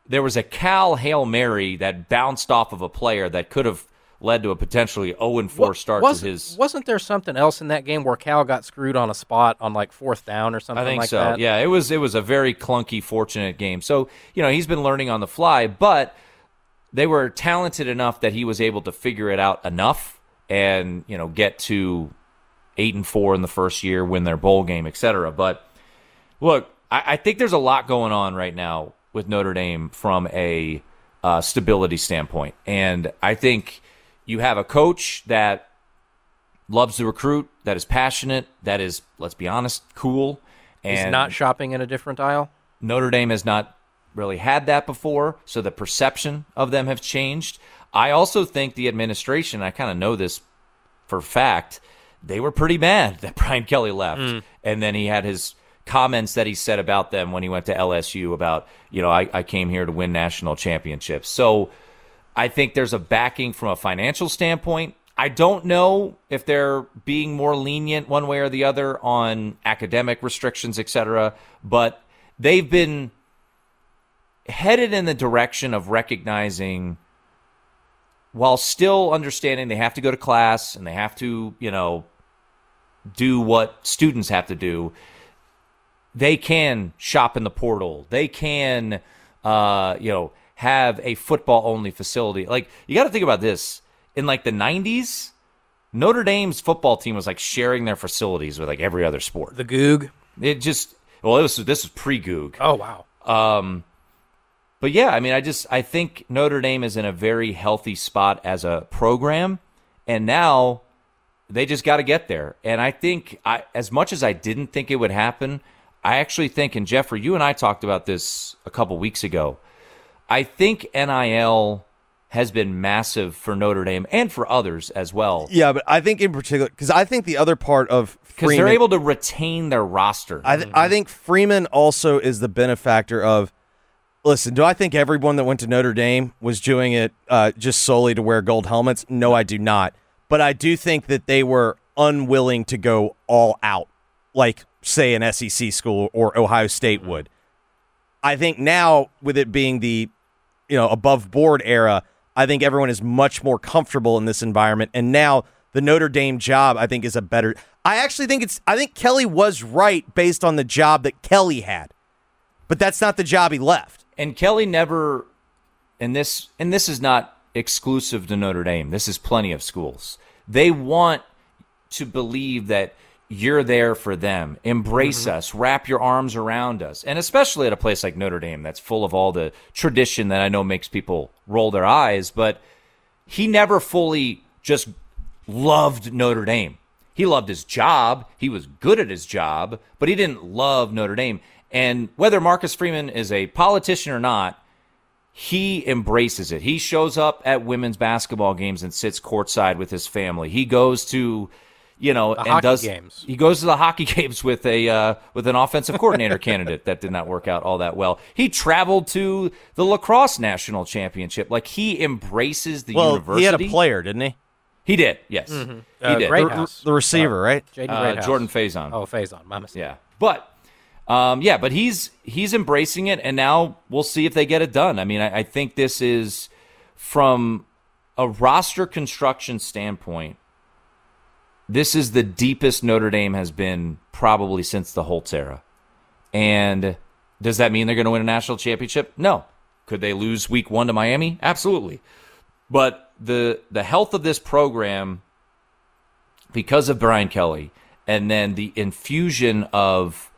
there was a Cal Hail Mary that bounced off of a player that could have led to a potentially oh and four start was, to his. Wasn't there something else in that game where Cal got screwed on a spot on like fourth down or something I think like so. that? Yeah, it was it was a very clunky, fortunate game. So, you know, he's been learning on the fly, but they were talented enough that he was able to figure it out enough and, you know, get to eight and four in the first year, win their bowl game, et cetera. But look, I, I think there's a lot going on right now with Notre Dame from a uh, stability standpoint. And I think you have a coach that loves to recruit, that is passionate, that is, let's be honest, cool. And He's not shopping in a different aisle? Notre Dame has not really had that before, so the perception of them have changed. I also think the administration, I kind of know this for a fact, they were pretty mad that Brian Kelly left. Mm. And then he had his comments that he said about them when he went to L S U about, you know, I, I came here to win national championships. So I think there's a backing from a financial standpoint. I don't know if they're being more lenient one way or the other on academic restrictions, et cetera, but they've been headed in the direction of recognizing, while still understanding they have to go to class and they have to, you know, do what students have to do, they can shop in the portal. They can, uh, you know, have a football-only facility. Like, you got to think about this. In, like, the nineties, Notre Dame's football team was, like, sharing their facilities with, like, every other sport. The Goog? It just – well, it was, this was pre-Goog. Oh, wow. Um, but, yeah, I mean, I just – I think Notre Dame is in a very healthy spot as a program, and now they just got to get there. And I think, I, as much as I didn't think it would happen, I actually think – and, Jeffrey, you and I talked about this a couple weeks ago – I think N I L has been massive for Notre Dame and for others as well. Yeah, but I think in particular, because I think the other part of Freeman, because they're able to retain their roster. I, th- I think Freeman also is the benefactor of, listen, do I think everyone that went to Notre Dame was doing it uh, just solely to wear gold helmets? No, I do not. But I do think that they were unwilling to go all out, like, say, an S E C school or Ohio State would. I think now, with it being the you know, above board era, I think everyone is much more comfortable in this environment. And now the Notre Dame job, I think, is a better. I actually think it's. I think Kelly was right based on the job that Kelly had, but that's not the job he left. And Kelly never, and this, and this is not exclusive to Notre Dame. This is plenty of schools. They want to believe that you're there for them. Embrace mm-hmm. us. Wrap your arms around us. And especially at a place like Notre Dame that's full of all the tradition that I know makes people roll their eyes. But he never fully just loved Notre Dame. He loved his job. He was good at his job, but he didn't love Notre Dame. And whether Marcus Freeman is a politician or not, he embraces it. He shows up at women's basketball games and sits courtside with his family. He goes to... You know, the and hockey does games. He goes to the hockey games with a uh, with an offensive coordinator candidate that did not work out all that well. He traveled to the lacrosse national championship. Like, he embraces the well, university. He had a player, didn't he? He did. Yes, mm-hmm. he uh, did. The, the receiver, uh, right? Jaden uh, Greathouse. Jordan Faison. Oh, Faison. My mistake. Yeah, but um, yeah, but he's he's embracing it, and now we'll see if they get it done. I mean, I, I think this is, from a roster construction standpoint, this is the deepest Notre Dame has been probably since the Holtz era. And does that mean they're going to win a national championship? No. Could they lose week one to Miami? Absolutely. But the the health of this program, because of Brian Kelly, and then the infusion of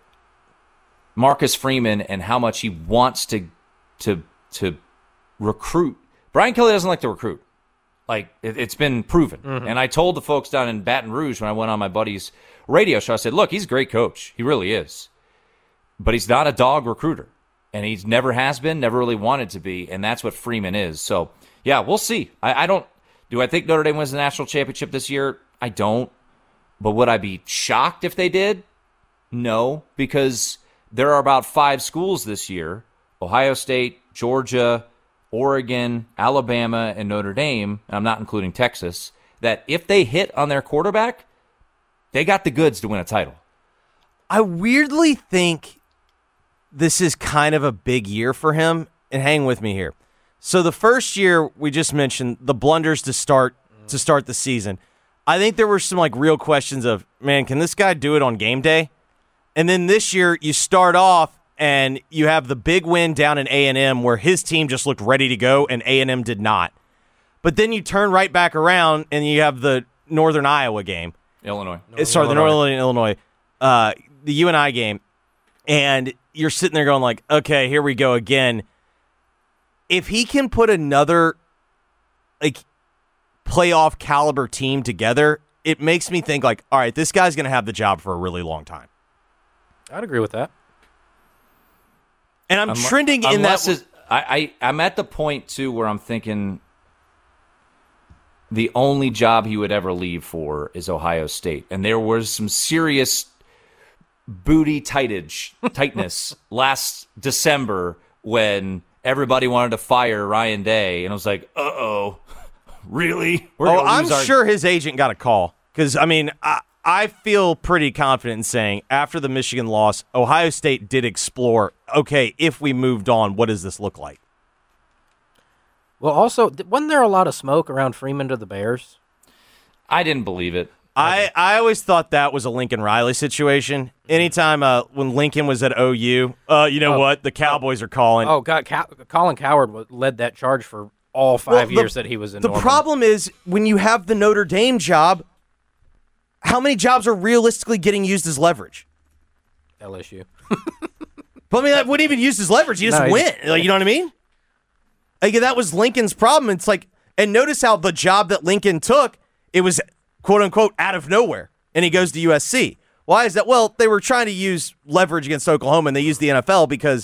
Marcus Freeman and how much he wants to to to recruit. Brian Kelly doesn't like to recruit. Like, it, it's been proven. Mm-hmm. And I told the folks down in Baton Rouge when I went on my buddy's radio show, I said, look, he's a great coach. He really is. But he's not a dog recruiter. And he's never has been, never really wanted to be. And that's what Freeman is. So, yeah, we'll see. I, I don't – do I think Notre Dame wins the national championship this year? I don't. But would I be shocked if they did? No, because there are about five schools this year, Ohio State, Georgia, Oregon, Alabama, and Notre Dame, and I'm not including Texas, that if they hit on their quarterback, they got the goods to win a title. I weirdly think this is kind of a big year for him, and hang with me here. So the first year we just mentioned the blunders to start to start the season. I think there were some like real questions of, man, can this guy do it on game day? And then this year you start off and you have the big win down in A and M where his team just looked ready to go and A and M did not. But then you turn right back around and you have the Northern Iowa game. Illinois. Northern Sorry, Illinois. the Northern Illinois, uh, the U N I game. And you're sitting there going like, okay, here we go again. If he can put another like playoff caliber team together, it makes me think like, all right, this guy's going to have the job for a really long time. I'd agree with that. And I'm um, trending in that. Is, I, I, I'm at the point, too, where I'm thinking the only job he would ever leave for is Ohio State. And there was some serious booty tightage, tightness last December when everybody wanted to fire Ryan Day. And I was like, uh-oh, really? We're oh, I'm our- sure his agent got a call. Because, I mean, I, I feel pretty confident in saying after the Michigan loss, Ohio State did explore, okay, if we moved on, what does this look like? Well, also, wasn't there a lot of smoke around Freeman to the Bears? I didn't believe it. I, I always thought that was a Lincoln Riley situation. Anytime uh, when Lincoln was at O U, uh, you know oh, what? The Cowboys oh, are calling. Oh, God. Cow- Colin Cowherd led that charge for all five well, the, years that he was in The Norman. problem is when you have the Notre Dame job, how many jobs are realistically getting used as leverage? L S U. But I mean, that wouldn't even use as leverage. You just no, win. Like, you know what I mean? Like, that was Lincoln's problem. It's like, and notice how the job that Lincoln took, it was quote unquote out of nowhere, and he goes to U S C. Why is that? Well, they were trying to use leverage against Oklahoma, and they used the N F L because,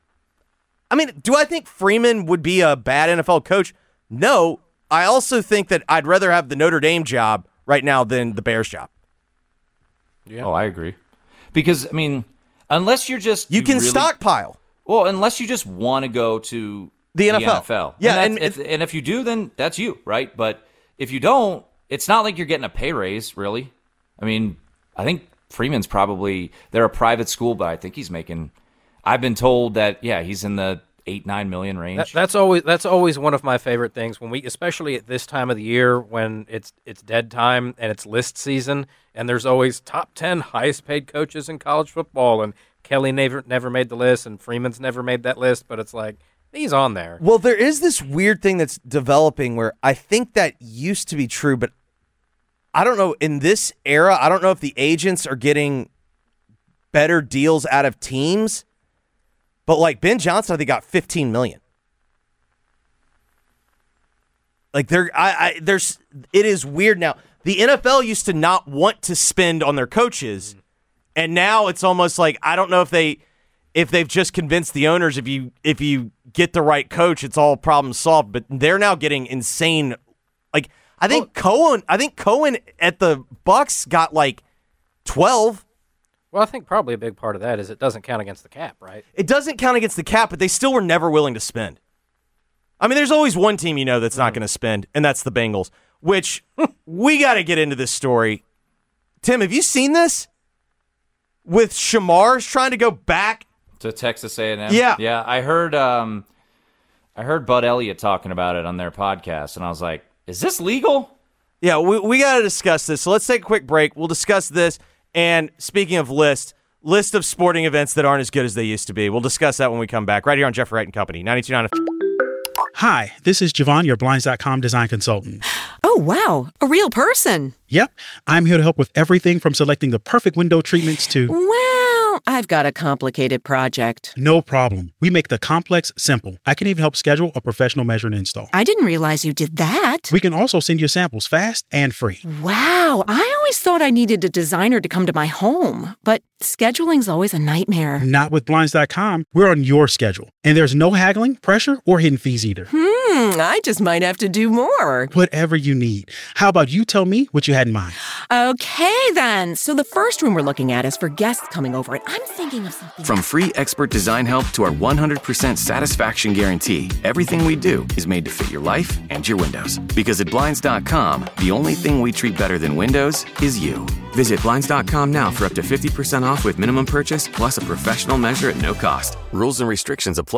I mean, do I think Freeman would be a bad N F L coach? No. I also think that I'd rather have the Notre Dame job right now than the Bears job. Yeah. Oh, I agree. Because, I mean, unless you're just... You, you can really, stockpile. Well, unless you just want to go to the N F L. The N F L. Yeah, and, and, if, and if you do, then that's you, right? But if you don't, it's not like you're getting a pay raise, really. I mean, I think Freeman's probably... They're a private school, but I think he's making... I've been told that, yeah, he's in the eight, nine million range. That, that's always that's always one of my favorite things when we, especially at this time of the year when it's it's dead time and it's list season, and there's always top ten highest paid coaches in college football, and Kelly never never made the list, and Freeman's never made that list, but it's like he's on there. Well, there is this weird thing that's developing where I think that used to be true, but I don't know in this era. I don't know if the agents are getting better deals out of teams. But like Ben Johnson, I think got fifteen million. Like there, I, I, there's, it is weird now. The N F L used to not want to spend on their coaches, and now it's almost like I don't know if they, if they've just convinced the owners if you if you get the right coach, it's all problem solved. But they're now getting insane. Like I think oh. Cohen, I think Cohen at the Bucks got like twelve. Well, I think probably a big part of that is it doesn't count against the cap, right? It doesn't count against the cap, but they still were never willing to spend. I mean, there's always one team you know that's not going to spend, and that's the Bengals, which we got to get into this story. Tim, have you seen this? With Shamar's trying to go back to Texas A and M? Yeah. Yeah, I heard um, I heard Bud Elliott talking about it on their podcast, and I was like, is this legal? Yeah, we, we got to discuss this. So let's take a quick break. We'll discuss this. And speaking of list, list of sporting events that aren't as good as they used to be. We'll discuss that when we come back, right here on Jeffrey Wright and Company, ninety-two point nine. Hi, this is Javon, your Blinds dot com design consultant. Oh, wow. A real person. Yep. I'm here to help with everything from selecting the perfect window treatments to... Well, I've got a complicated project. No problem. We make the complex simple. I can even help schedule a professional measure and install. I didn't realize you did that. We can also send you samples fast and free. Wow. I always thought I needed a designer to come to my home, but scheduling's always a nightmare. Not with Blinds dot com. We're on your schedule, and there's no haggling, pressure, or hidden fees either. Hmm, I just might have to do more. Whatever you need. How about you tell me what you had in mind? Okay, then. So the first room we're looking at is for guests coming over, and I'm thinking of something. From free expert design help to our one hundred percent satisfaction guarantee, everything we do is made to fit your life and your windows. Because at Blinds dot com, the only thing we treat better than windows is you. Visit Blinds dot com now for up to fifty percent off with minimum purchase plus a professional measure at no cost. Rules and restrictions apply.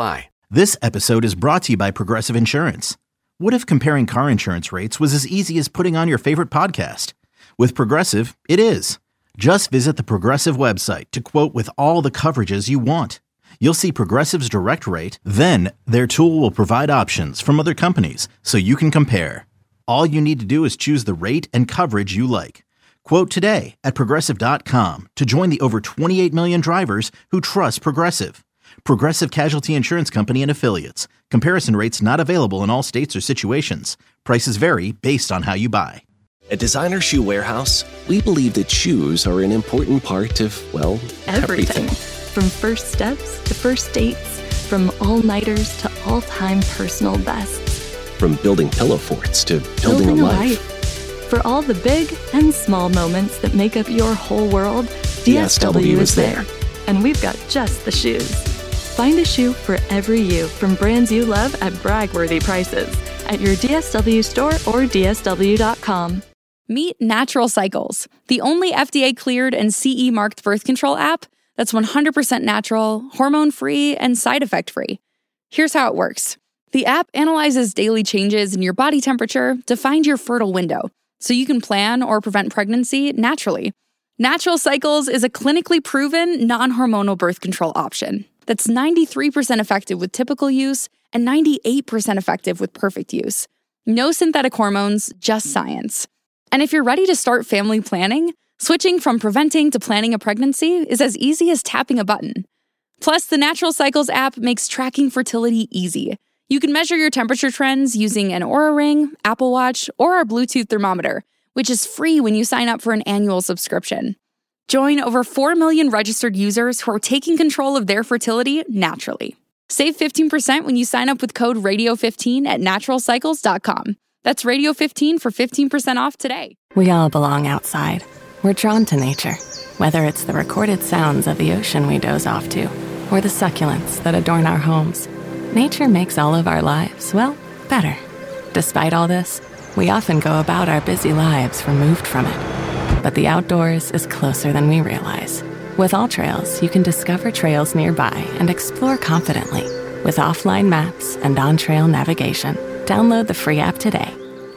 This episode is brought to you by Progressive Insurance. What if comparing car insurance rates was as easy as putting on your favorite podcast? With Progressive, it is. Just visit the Progressive website to quote with all the coverages you want. You'll see Progressive's direct rate, then their tool will provide options from other companies so you can compare. All you need to do is choose the rate and coverage you like. Quote today at progressive dot com to join the over twenty-eight million drivers who trust Progressive. Progressive Casualty Insurance Company and Affiliates. Comparison rates not available in all states or situations. Prices vary based on how you buy. At Designer Shoe Warehouse, we believe that shoes are an important part of, well, everything. everything. From first steps to first dates, from all-nighters to all-time personal bests. From building pillow forts to building, Building a a life. life. For all the big and small moments that make up your whole world, D S W is there. And we've got just the shoes. Find a shoe for every you from brands you love at brag-worthy prices at your D S W store or D S W dot com. Meet Natural Cycles, the only F D A-cleared and C E-marked birth control app that's one hundred percent natural, hormone-free, and side effect-free. Here's how it works. The app analyzes daily changes in your body temperature to find your fertile window, so you can plan or prevent pregnancy naturally. Natural Cycles is a clinically proven, non-hormonal birth control option that's ninety-three percent effective with typical use and ninety-eight percent effective with perfect use. No synthetic hormones, just science. And if you're ready to start family planning, switching from preventing to planning a pregnancy is as easy as tapping a button. Plus, the Natural Cycles app makes tracking fertility easy. You can measure your temperature trends using an Oura Ring, Apple Watch, or our Bluetooth thermometer, which is free when you sign up for an annual subscription. Join over four million registered users who are taking control of their fertility naturally. Save fifteen percent when you sign up with code radio fifteen at natural cycles dot com. That's radio fifteen for fifteen percent off today. We all belong outside. We're drawn to nature, whether it's the recorded sounds of the ocean we doze off to, or the succulents that adorn our homes. Nature makes all of our lives, well, better. Despite all this, we often go about our busy lives removed from it. But the outdoors is closer than we realize. With All Trails, you can discover trails nearby and explore confidently with offline maps and on-trail navigation. Download the free app today.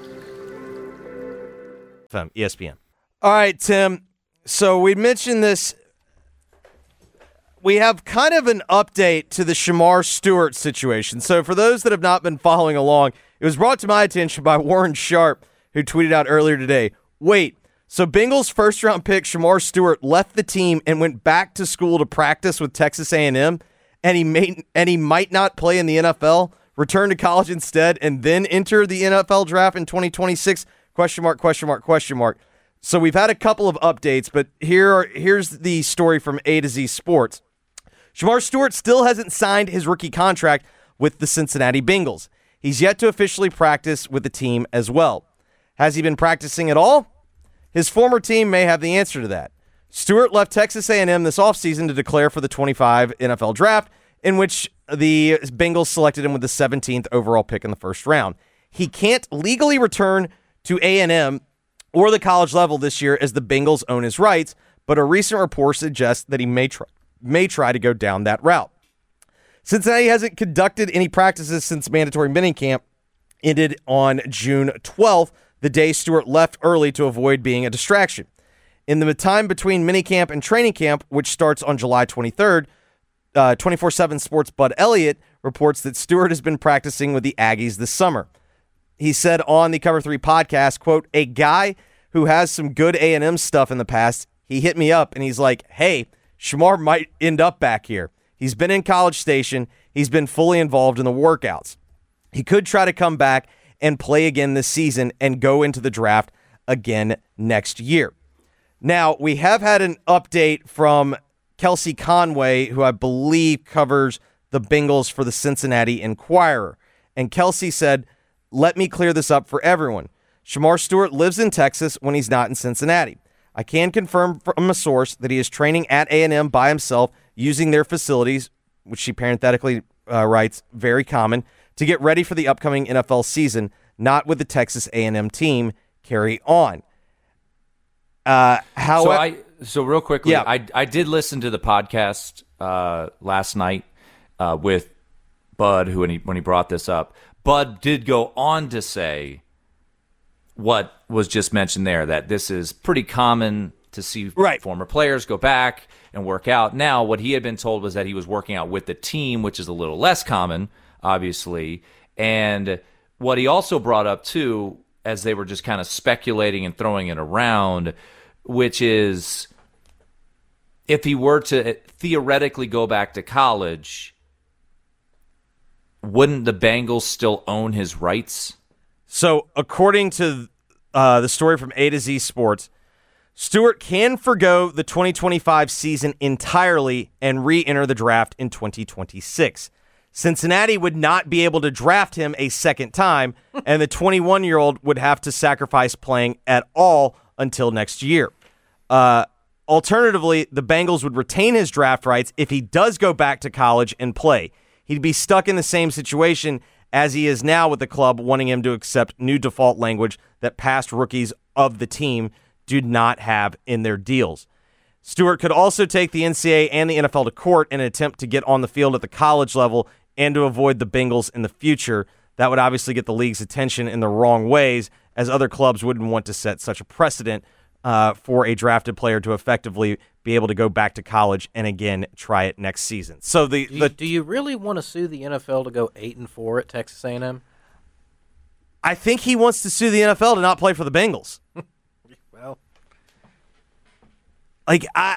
From E S P N. All right, Tim. So we mentioned this. We have kind of an update to the Shemar Stewart situation. So for those that have not been following along, it was brought to my attention by Warren Sharp, who tweeted out earlier today, wait, so Bengals first-round pick Shemar Stewart left the team and went back to school to practice with Texas A and M, and he may, and he might not play in the N F L, return to college instead, and then enter the N F L draft in twenty twenty-six? Question mark, question mark, question mark. So we've had a couple of updates, but here are, here's the story from A to Z Sports. Shemar Stewart still hasn't signed his rookie contract with the Cincinnati Bengals. He's yet to officially practice with the team as well. Has he been practicing at all? His former team may have the answer to that. Stewart left Texas A and M this offseason to declare for the twenty-five N F L draft, in which the Bengals selected him with the seventeenth overall pick in the first round. He can't legally return to A and M or the college level this year as the Bengals own his rights, but a recent report suggests that he may try, may try to go down that route. Cincinnati hasn't conducted any practices since mandatory minicamp ended on June twelfth, the day Stewart left early to avoid being a distraction. In the time between minicamp and training camp, which starts on July twenty-third, uh, twenty-four seven Sports' Bud Elliott reports that Stewart has been practicing with the Aggies this summer. He said on the Cover three podcast, quote, a guy who has some good A and M stuff in the past, he hit me up and he's like, hey, Shemar might end up back here. He's been in College Station. He's been fully involved in the workouts. He could try to come back and play again this season and go into the draft again next year. Now, we have had an update from Kelsey Conway, who I believe covers the Bengals for the Cincinnati Enquirer. And Kelsey said, let me clear this up for everyone. Shemar Stewart lives in Texas when he's not in Cincinnati. I can confirm from a source that he is training at A and M by himself using their facilities, which she parenthetically uh, writes, very common, to get ready for the upcoming N F L season, not with the Texas A and M team. Carry on. Uh, how so I so real quickly, yeah. I I did listen to the podcast uh, last night uh, with Bud, who when he when he brought this up, Bud did go on to say what was just mentioned there, that this is pretty common to see right. former players go back and work out. Now, what he had been told was that he was working out with the team, which is a little less common, obviously. And what he also brought up, too, as they were just kind of speculating and throwing it around, which is if he were to theoretically go back to college, wouldn't the Bengals still own his rights? So, according to uh, the story from A to Z Sports, Stewart can forgo the twenty twenty-five season entirely and re-enter the draft in twenty twenty-six. Cincinnati would not be able to draft him a second time, and the twenty-one-year-old would have to sacrifice playing at all until next year. Uh, alternatively, the Bengals would retain his draft rights if he does go back to college and play. He'd be stuck in the same situation as he is now with the club, wanting him to accept new default language that past rookies of the team do not have in their deals. Stewart could also take the N C double A and the N F L to court in an attempt to get on the field at the college level and to avoid the Bengals in the future. That would obviously get the league's attention in the wrong ways, as other clubs wouldn't want to set such a precedent uh, for a drafted player to effectively be able to go back to college and again try it next season. So the do you, the, do you really want to sue the N F L to go eight and four at Texas A and M? I think he wants to sue the N F L to not play for the Bengals. Well, like I,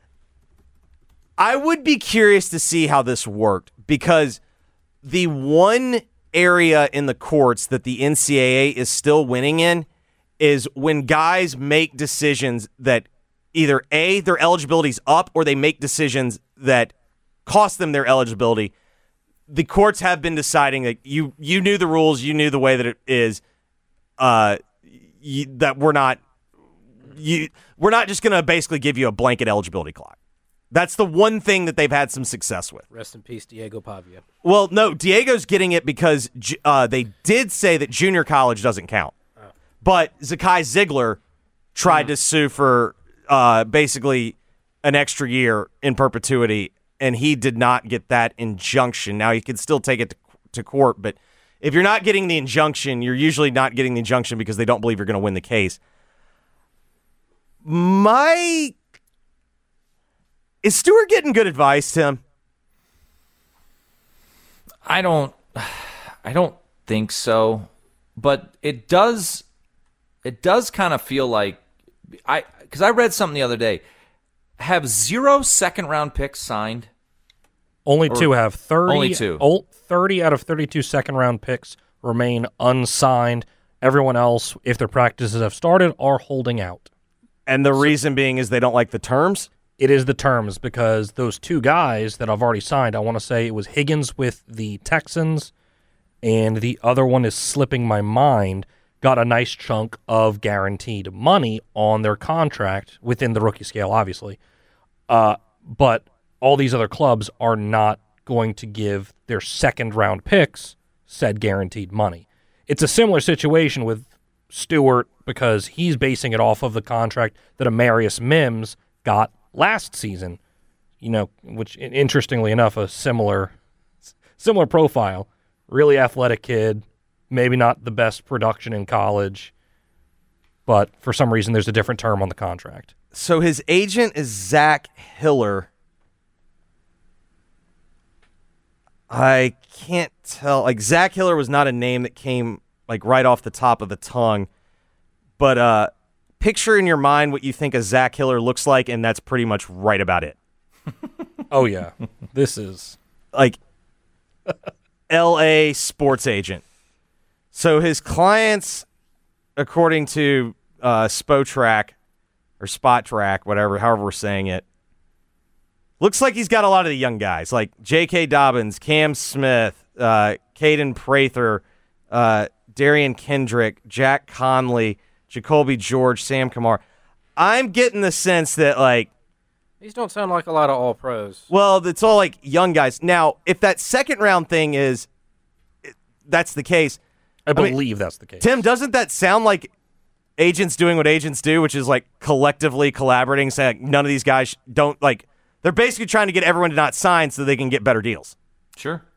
I would be curious to see how this worked, because the one area in the courts that the N C double A is still winning in is when guys make decisions that either A, their eligibility's up, or they make decisions that cost them their eligibility. The courts have been deciding that you you knew the rules, you knew the way that it is, uh, you, that we're not you we're not just going to basically give you a blanket eligibility clock. That's the one thing that they've had some success with. Rest in peace, Diego Pavia. Well, no, Diego's getting it because uh, they did say that junior college doesn't count. Oh. But Zakai Ziegler tried mm. to sue for uh, basically an extra year in perpetuity, and he did not get that injunction. Now, he can still take it to, to court, but if you're not getting the injunction, you're usually not getting the injunction because they don't believe you're going to win the case. My... Is Stewart getting good advice, Tim? I don't I don't think so. But it does it does kind of feel like I because I read something the other day. Have zero second round picks signed? Only two have. thirty, only two. thirty out of thirty-two second round picks remain unsigned. Everyone else, if their practices have started, are holding out. And the so, reason being is they don't like the terms? It is the terms, because those two guys that I've already signed, I want to say it was Higgins with the Texans, and the other one is slipping my mind, got a nice chunk of guaranteed money on their contract within the rookie scale, obviously. Uh, but all these other clubs are not going to give their second-round picks said guaranteed money. It's a similar situation with Stewart, because he's basing it off of the contract that Amarius Mims got last season, you know, which interestingly enough, a similar similar profile, really athletic kid, maybe not the best production in college, but for some reason there's a different term on the contract. So his agent is Zach Hiller. I can't tell. Like, Zach Hiller was not a name that came like right off the top of the tongue, but uh picture in your mind what you think a Zach Hiller looks like, and that's pretty much right about it. Oh, yeah. This is... Like, L A sports agent. So his clients, according to uh, Spotrac, or Spot Track, whatever, however we're saying it, looks like he's got a lot of the young guys, like J K. Dobbins, Cam Smith, uh, Caden Prather, uh, Darian Kendrick, Jack Conley, Jacoby George, Sam Kamar. I'm getting the sense that, like... These don't sound like a lot of all-pros. Well, it's all, like, young guys. Now, if that second-round thing is... That's the case... I, I believe mean, that's the case. Tim, doesn't that sound like agents doing what agents do, which is, like, collectively collaborating, saying, like, none of these guys don't, like... They're basically trying to get everyone to not sign so they can get better deals. Sure.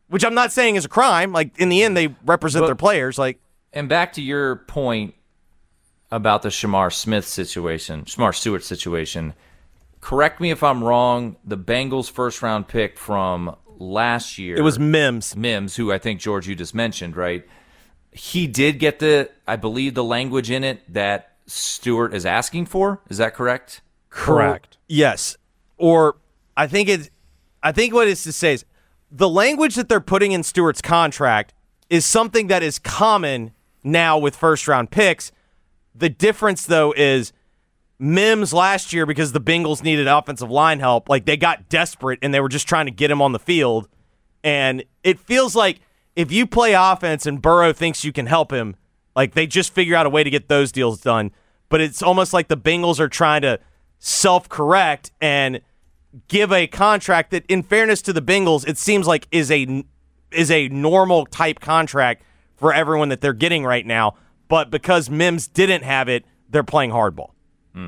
which I'm not saying is a crime. Like, in the end, they represent But- their players. Like, And back to your point about the Shamar Smith situation, Shamar Stewart situation. Correct me if I'm wrong. The Bengals' first round pick from last year. it was Mims. Mims, who I think, George, you just mentioned, right? He did get the, I believe, the language in it that Stewart is asking for. Is that correct? Correct. Yes. Or I think it. I think what it's to say is the language that they're putting in Stewart's contract is something that is common now with first round picks. The difference, though, is Mims last year, because the Bengals needed offensive line help, like they got desperate and they were just trying to get him on the field. And it feels like if you play offense and Burrow thinks you can help him, like they just figure out a way to get those deals done. But it's almost like the Bengals are trying to self-correct and give a contract that, in fairness to the Bengals, it seems like is a is a normal type contract for everyone that they're getting right now. But because Mims didn't have it, they're playing hardball. Mm.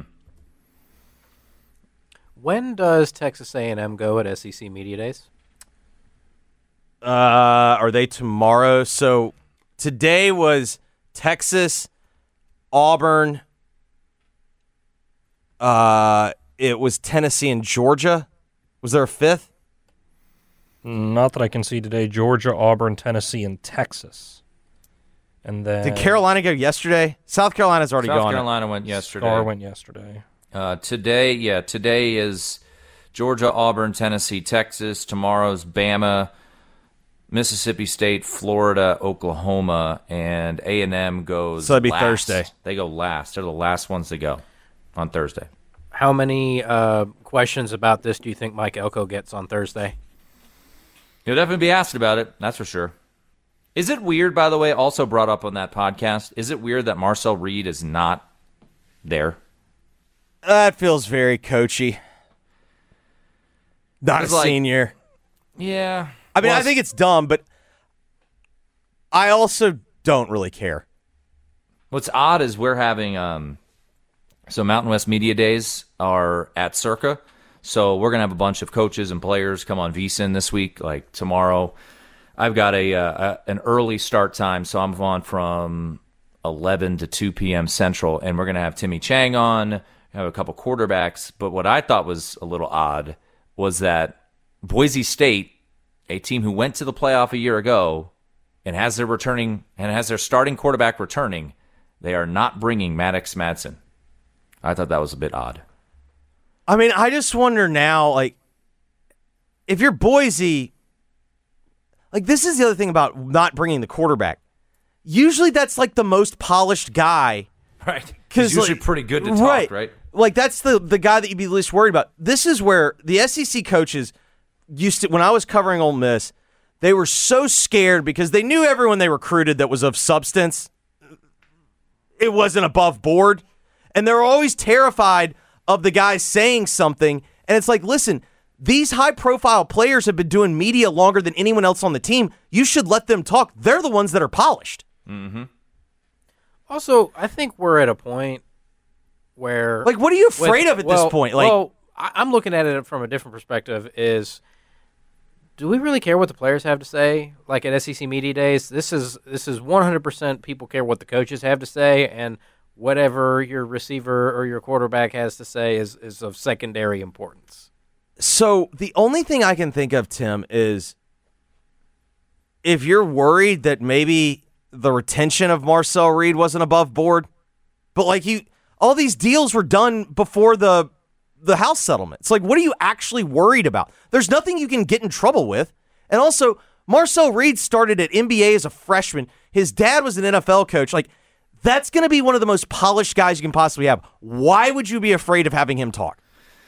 When does Texas A and M go at S E C Media Days? Uh, are they tomorrow? So today was Texas, Auburn. Uh, it was Tennessee and Georgia. Was there a fifth? Not that I can see today. Georgia, Auburn, Tennessee, and Texas. And then Did Carolina go yesterday? South Carolina's already South gone. Carolina went yesterday. Star went yesterday. Uh, today, yeah, today is Georgia, Auburn, Tennessee, Texas. Tomorrow's Bama, Mississippi State, Florida, Oklahoma, and A and M goes So that'd be last. Thursday. They go last. They're the last ones to go on Thursday. How many uh, questions about this do you think Mike Elko gets on Thursday? He'll definitely be asked about it, that's for sure. Is it weird, by the way, also brought up on that podcast, is it weird that Marcel Reed is not there? That feels very coachy. Not a It's like- senior. Yeah. I mean, Well, I think it's dumb, but I also don't really care. What's odd is we're having um, so Mountain West Media Days are at Circa, so we're gonna have a bunch of coaches and players come on V S I N this week. Like tomorrow, I've got a, uh, a an early start time, so I'm on from eleven to two p.m. Central, and we're gonna have Timmy Chang on, have a couple quarterbacks. But what I thought was a little odd was that Boise State, a team who went to the playoff a year ago and has their returning and has their starting quarterback returning, they are not bringing Maddox Madsen. I thought that was a bit odd. I mean, I just wonder now, like, if you're Boise, like, this is the other thing about not bringing the quarterback. Usually that's, like, the most polished guy. Right. He's usually like, pretty good to talk, right? right? Like, that's the, the guy that you'd be least worried about. This is where the S E C coaches used to, when I was covering Ole Miss, they were so scared because they knew everyone they recruited that was of substance, it wasn't above board. And they were always terrified of the guy saying something. And it's like, listen, these high-profile players have been doing media longer than anyone else on the team. You should let them talk. They're the ones that are polished. Mm-hmm. Also, I think we're at a point where... Like, what are you afraid with- of at well, this point? Like, well, I- I'm looking at it from a different perspective is... Do we really care what the players have to say? Like at S E C Media Days, this is this is one hundred percent people care what the coaches have to say, and whatever your receiver or your quarterback has to say is, is of secondary importance. So the only thing I can think of, Tim, is if you're worried that maybe the retention of Marcel Reed wasn't above board, but like you, all these deals were done before the the house settlement. It's like, what are you actually worried about? There's nothing you can get in trouble with. And also, Marcel Reed started at N B A as a freshman. His dad was an N F L coach. Like, that's going to be one of the most polished guys you can possibly have. Why would you be afraid of having him talk?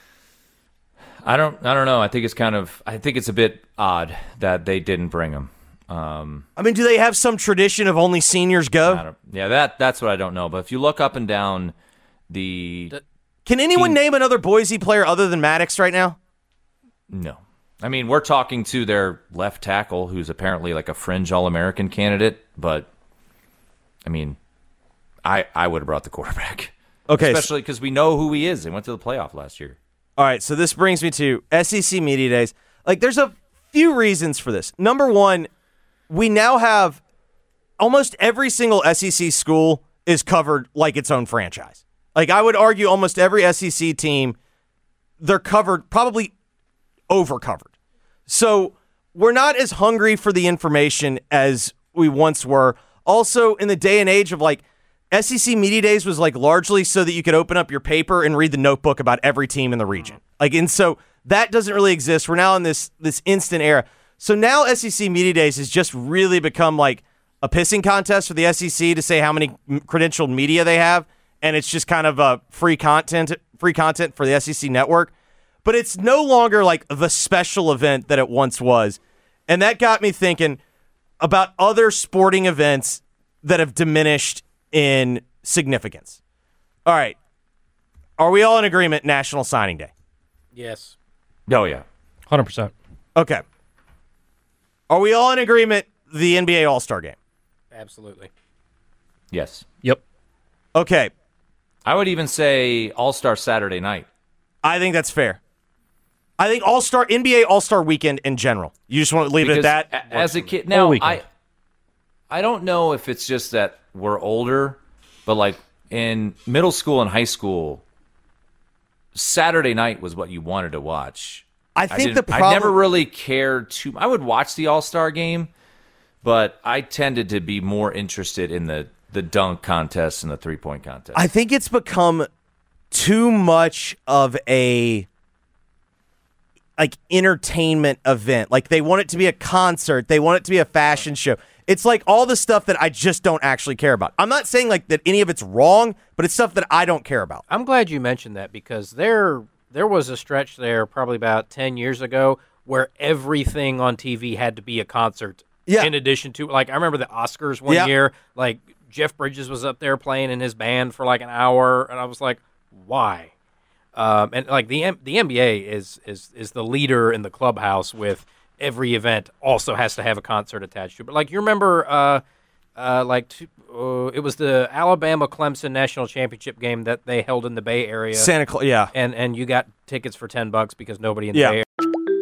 I don't. I don't know. I think it's kind of. I think it's a bit odd that they didn't bring him. Um, I mean, do they have some tradition of only seniors go? I don't, yeah, that that's what I don't know. But if you look up and down the, Can anyone team, name another Boise player other than Maddox right now? No. I mean, we're talking to their left tackle, who's apparently like a fringe All-American candidate. But I mean, I I would have brought the quarterback. Okay, especially because we know who he is. They went to the playoff last year. All right, so this brings me to S E C Media Days. Like, there's a few reasons for this. Number one, we now have almost every single S E C school is covered like its own franchise. Like, I would argue almost every S E C team, they're covered, probably over-covered. So we're not as hungry for the information as we once were. Also, in the day and age of, like, S E C Media Days was, like, largely so that you could open up your paper and read the notebook about every team in the region. Like, and so that doesn't really exist. We're now in this this instant era. So now S E C Media Days has just really become, like, a pissing contest for the S E C to say how many credentialed media they have, and it's just kind of a free content, free content for the S E C network. But it's no longer like the special event that it once was, and that got me thinking about other sporting events that have diminished in significance. All right, are we all in agreement? National Signing Day. Yes. Oh yeah, one hundred percent. Okay. Are we all in agreement? The N B A All-Star Game. Absolutely. Yes. Yep. Okay. I would even say All-Star Saturday night. I think that's fair. I think All-Star N B A All-Star Weekend in general. You just want to leave Because it at that? a- As a kid, now I, I don't know if it's just that we're older, but like in middle school and high school, Saturday night was what you wanted to watch. I think didn't- the problem- I never really cared too. I would watch the All-Star Game, but I tended to be more interested in the the dunk contest and the three-point contest. I think it's become too much of a like entertainment event. Like, they want it to be a concert. They want it to be a fashion show. It's like all the stuff that I just don't actually care about. I'm not saying like that any of it's wrong, but it's stuff that I don't care about. I'm glad you mentioned that because there there was a stretch there probably about ten years ago where everything on T V had to be a concert. Yeah. In addition to, like, I remember the Oscars one Yeah. year, like, Jeff Bridges was up there playing in his band for like an hour, and I was like, why? Um, and like the M- the N B A is is is the leader in the clubhouse with every event also has to have a concert attached to it. But like, you remember, uh, uh, like two, uh, it was the Alabama Clemson national championship game that they held in the Bay Area, Santa Claus, yeah, and and you got tickets for ten bucks because nobody in the Yeah. Bay Area.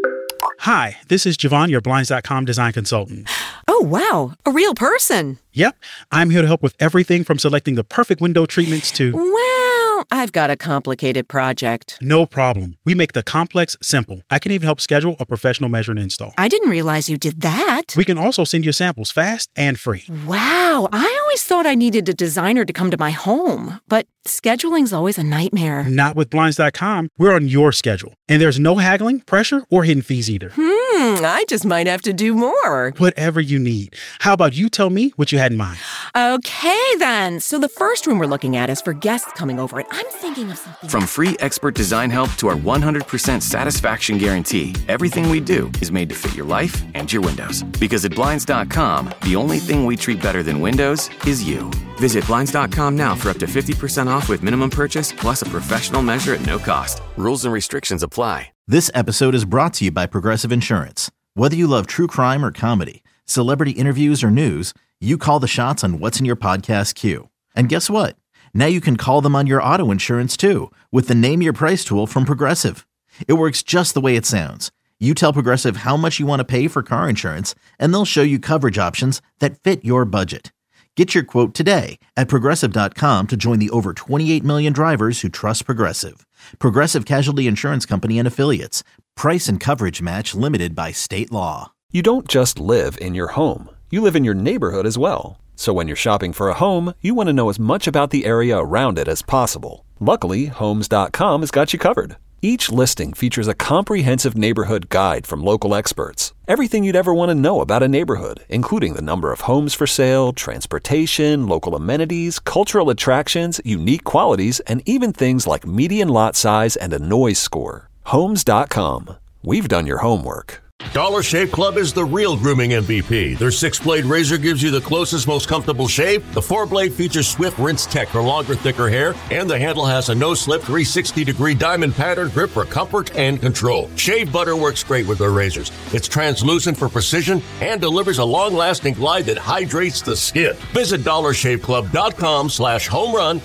Hi, this is Javon, your Blinds dot com design consultant. Oh, wow. A real person. Yep, I'm here to help with everything from selecting the perfect window treatments to... Well, I've got a complicated project. No problem. We make the complex simple. I can even help schedule a professional measure and install. I didn't realize you did that. We can also send you samples fast and free. Wow. I always thought I needed a designer to come to my home, but scheduling's always a nightmare. Not with Blinds dot com. We're on your schedule. And there's no haggling, pressure, or hidden fees either. Hmm, I just might have to do more. Whatever you need. How about you tell me what you had in mind? Okay, then. So the first room we're looking at is for guests coming over, and I'm thinking of something. From free expert design help to our one hundred percent satisfaction guarantee, everything we do is made to fit your life and your windows. Because at Blinds dot com, the only thing we treat better than windows is you. Visit Blinds dot com now for up to fifty percent off with minimum purchase plus a professional measure at no cost. Rules and restrictions apply. This episode is brought to you by Progressive Insurance. Whether you love true crime or comedy, celebrity interviews or news, you call the shots on what's in your podcast queue. And guess what? Now you can call them on your auto insurance too with the Name Your Price tool from Progressive. It works just the way it sounds. You tell Progressive how much you want to pay for car insurance, and they'll show you coverage options that fit your budget. Get your quote today at Progressive dot com to join the over twenty-eight million drivers who trust Progressive. Progressive Casualty Insurance Company and Affiliates. Price and coverage match limited by state law. You don't just live in your home. You live in your neighborhood as well. So when you're shopping for a home, you want to know as much about the area around it as possible. Luckily, Homes dot com has got you covered. Each listing features a comprehensive neighborhood guide from local experts. Everything you'd ever want to know about a neighborhood, including the number of homes for sale, transportation, local amenities, cultural attractions, unique qualities, and even things like median lot size and a noise score. Homes dot com. We've done your homework. Dollar Shave Club is the real grooming M V P. Their six-blade razor gives you the closest, most comfortable shave. The four-blade features Swift Rinse Tech for longer, thicker hair. And the handle has a no-slip three sixty degree diamond pattern grip for comfort and control. Shave butter works great with their razors. It's translucent for precision and delivers a long-lasting glide that hydrates the skin. Visit dollar shave club dot com slash home run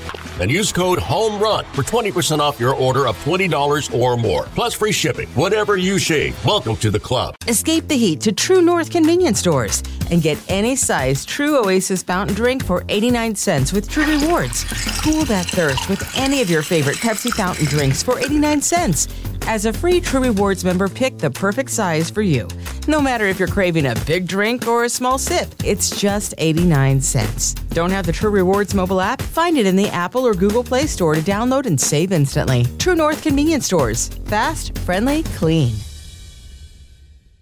and use code HOMERUN for twenty percent off your order of twenty dollars or more. Plus free shipping. Whatever you shave, welcome to the club. Escape the heat to True North convenience stores and get any size True Oasis fountain drink for eighty-nine cents with True Rewards. Cool that thirst with any of your favorite Pepsi fountain drinks for eighty-nine cents. As a free True Rewards member, pick the perfect size for you. No matter if you're craving a big drink or a small sip, it's just eighty-nine cents. Don't have the True Rewards mobile app? Find it in the Apple or Google Play Store to download and save instantly. True North convenience stores. Fast, friendly, clean.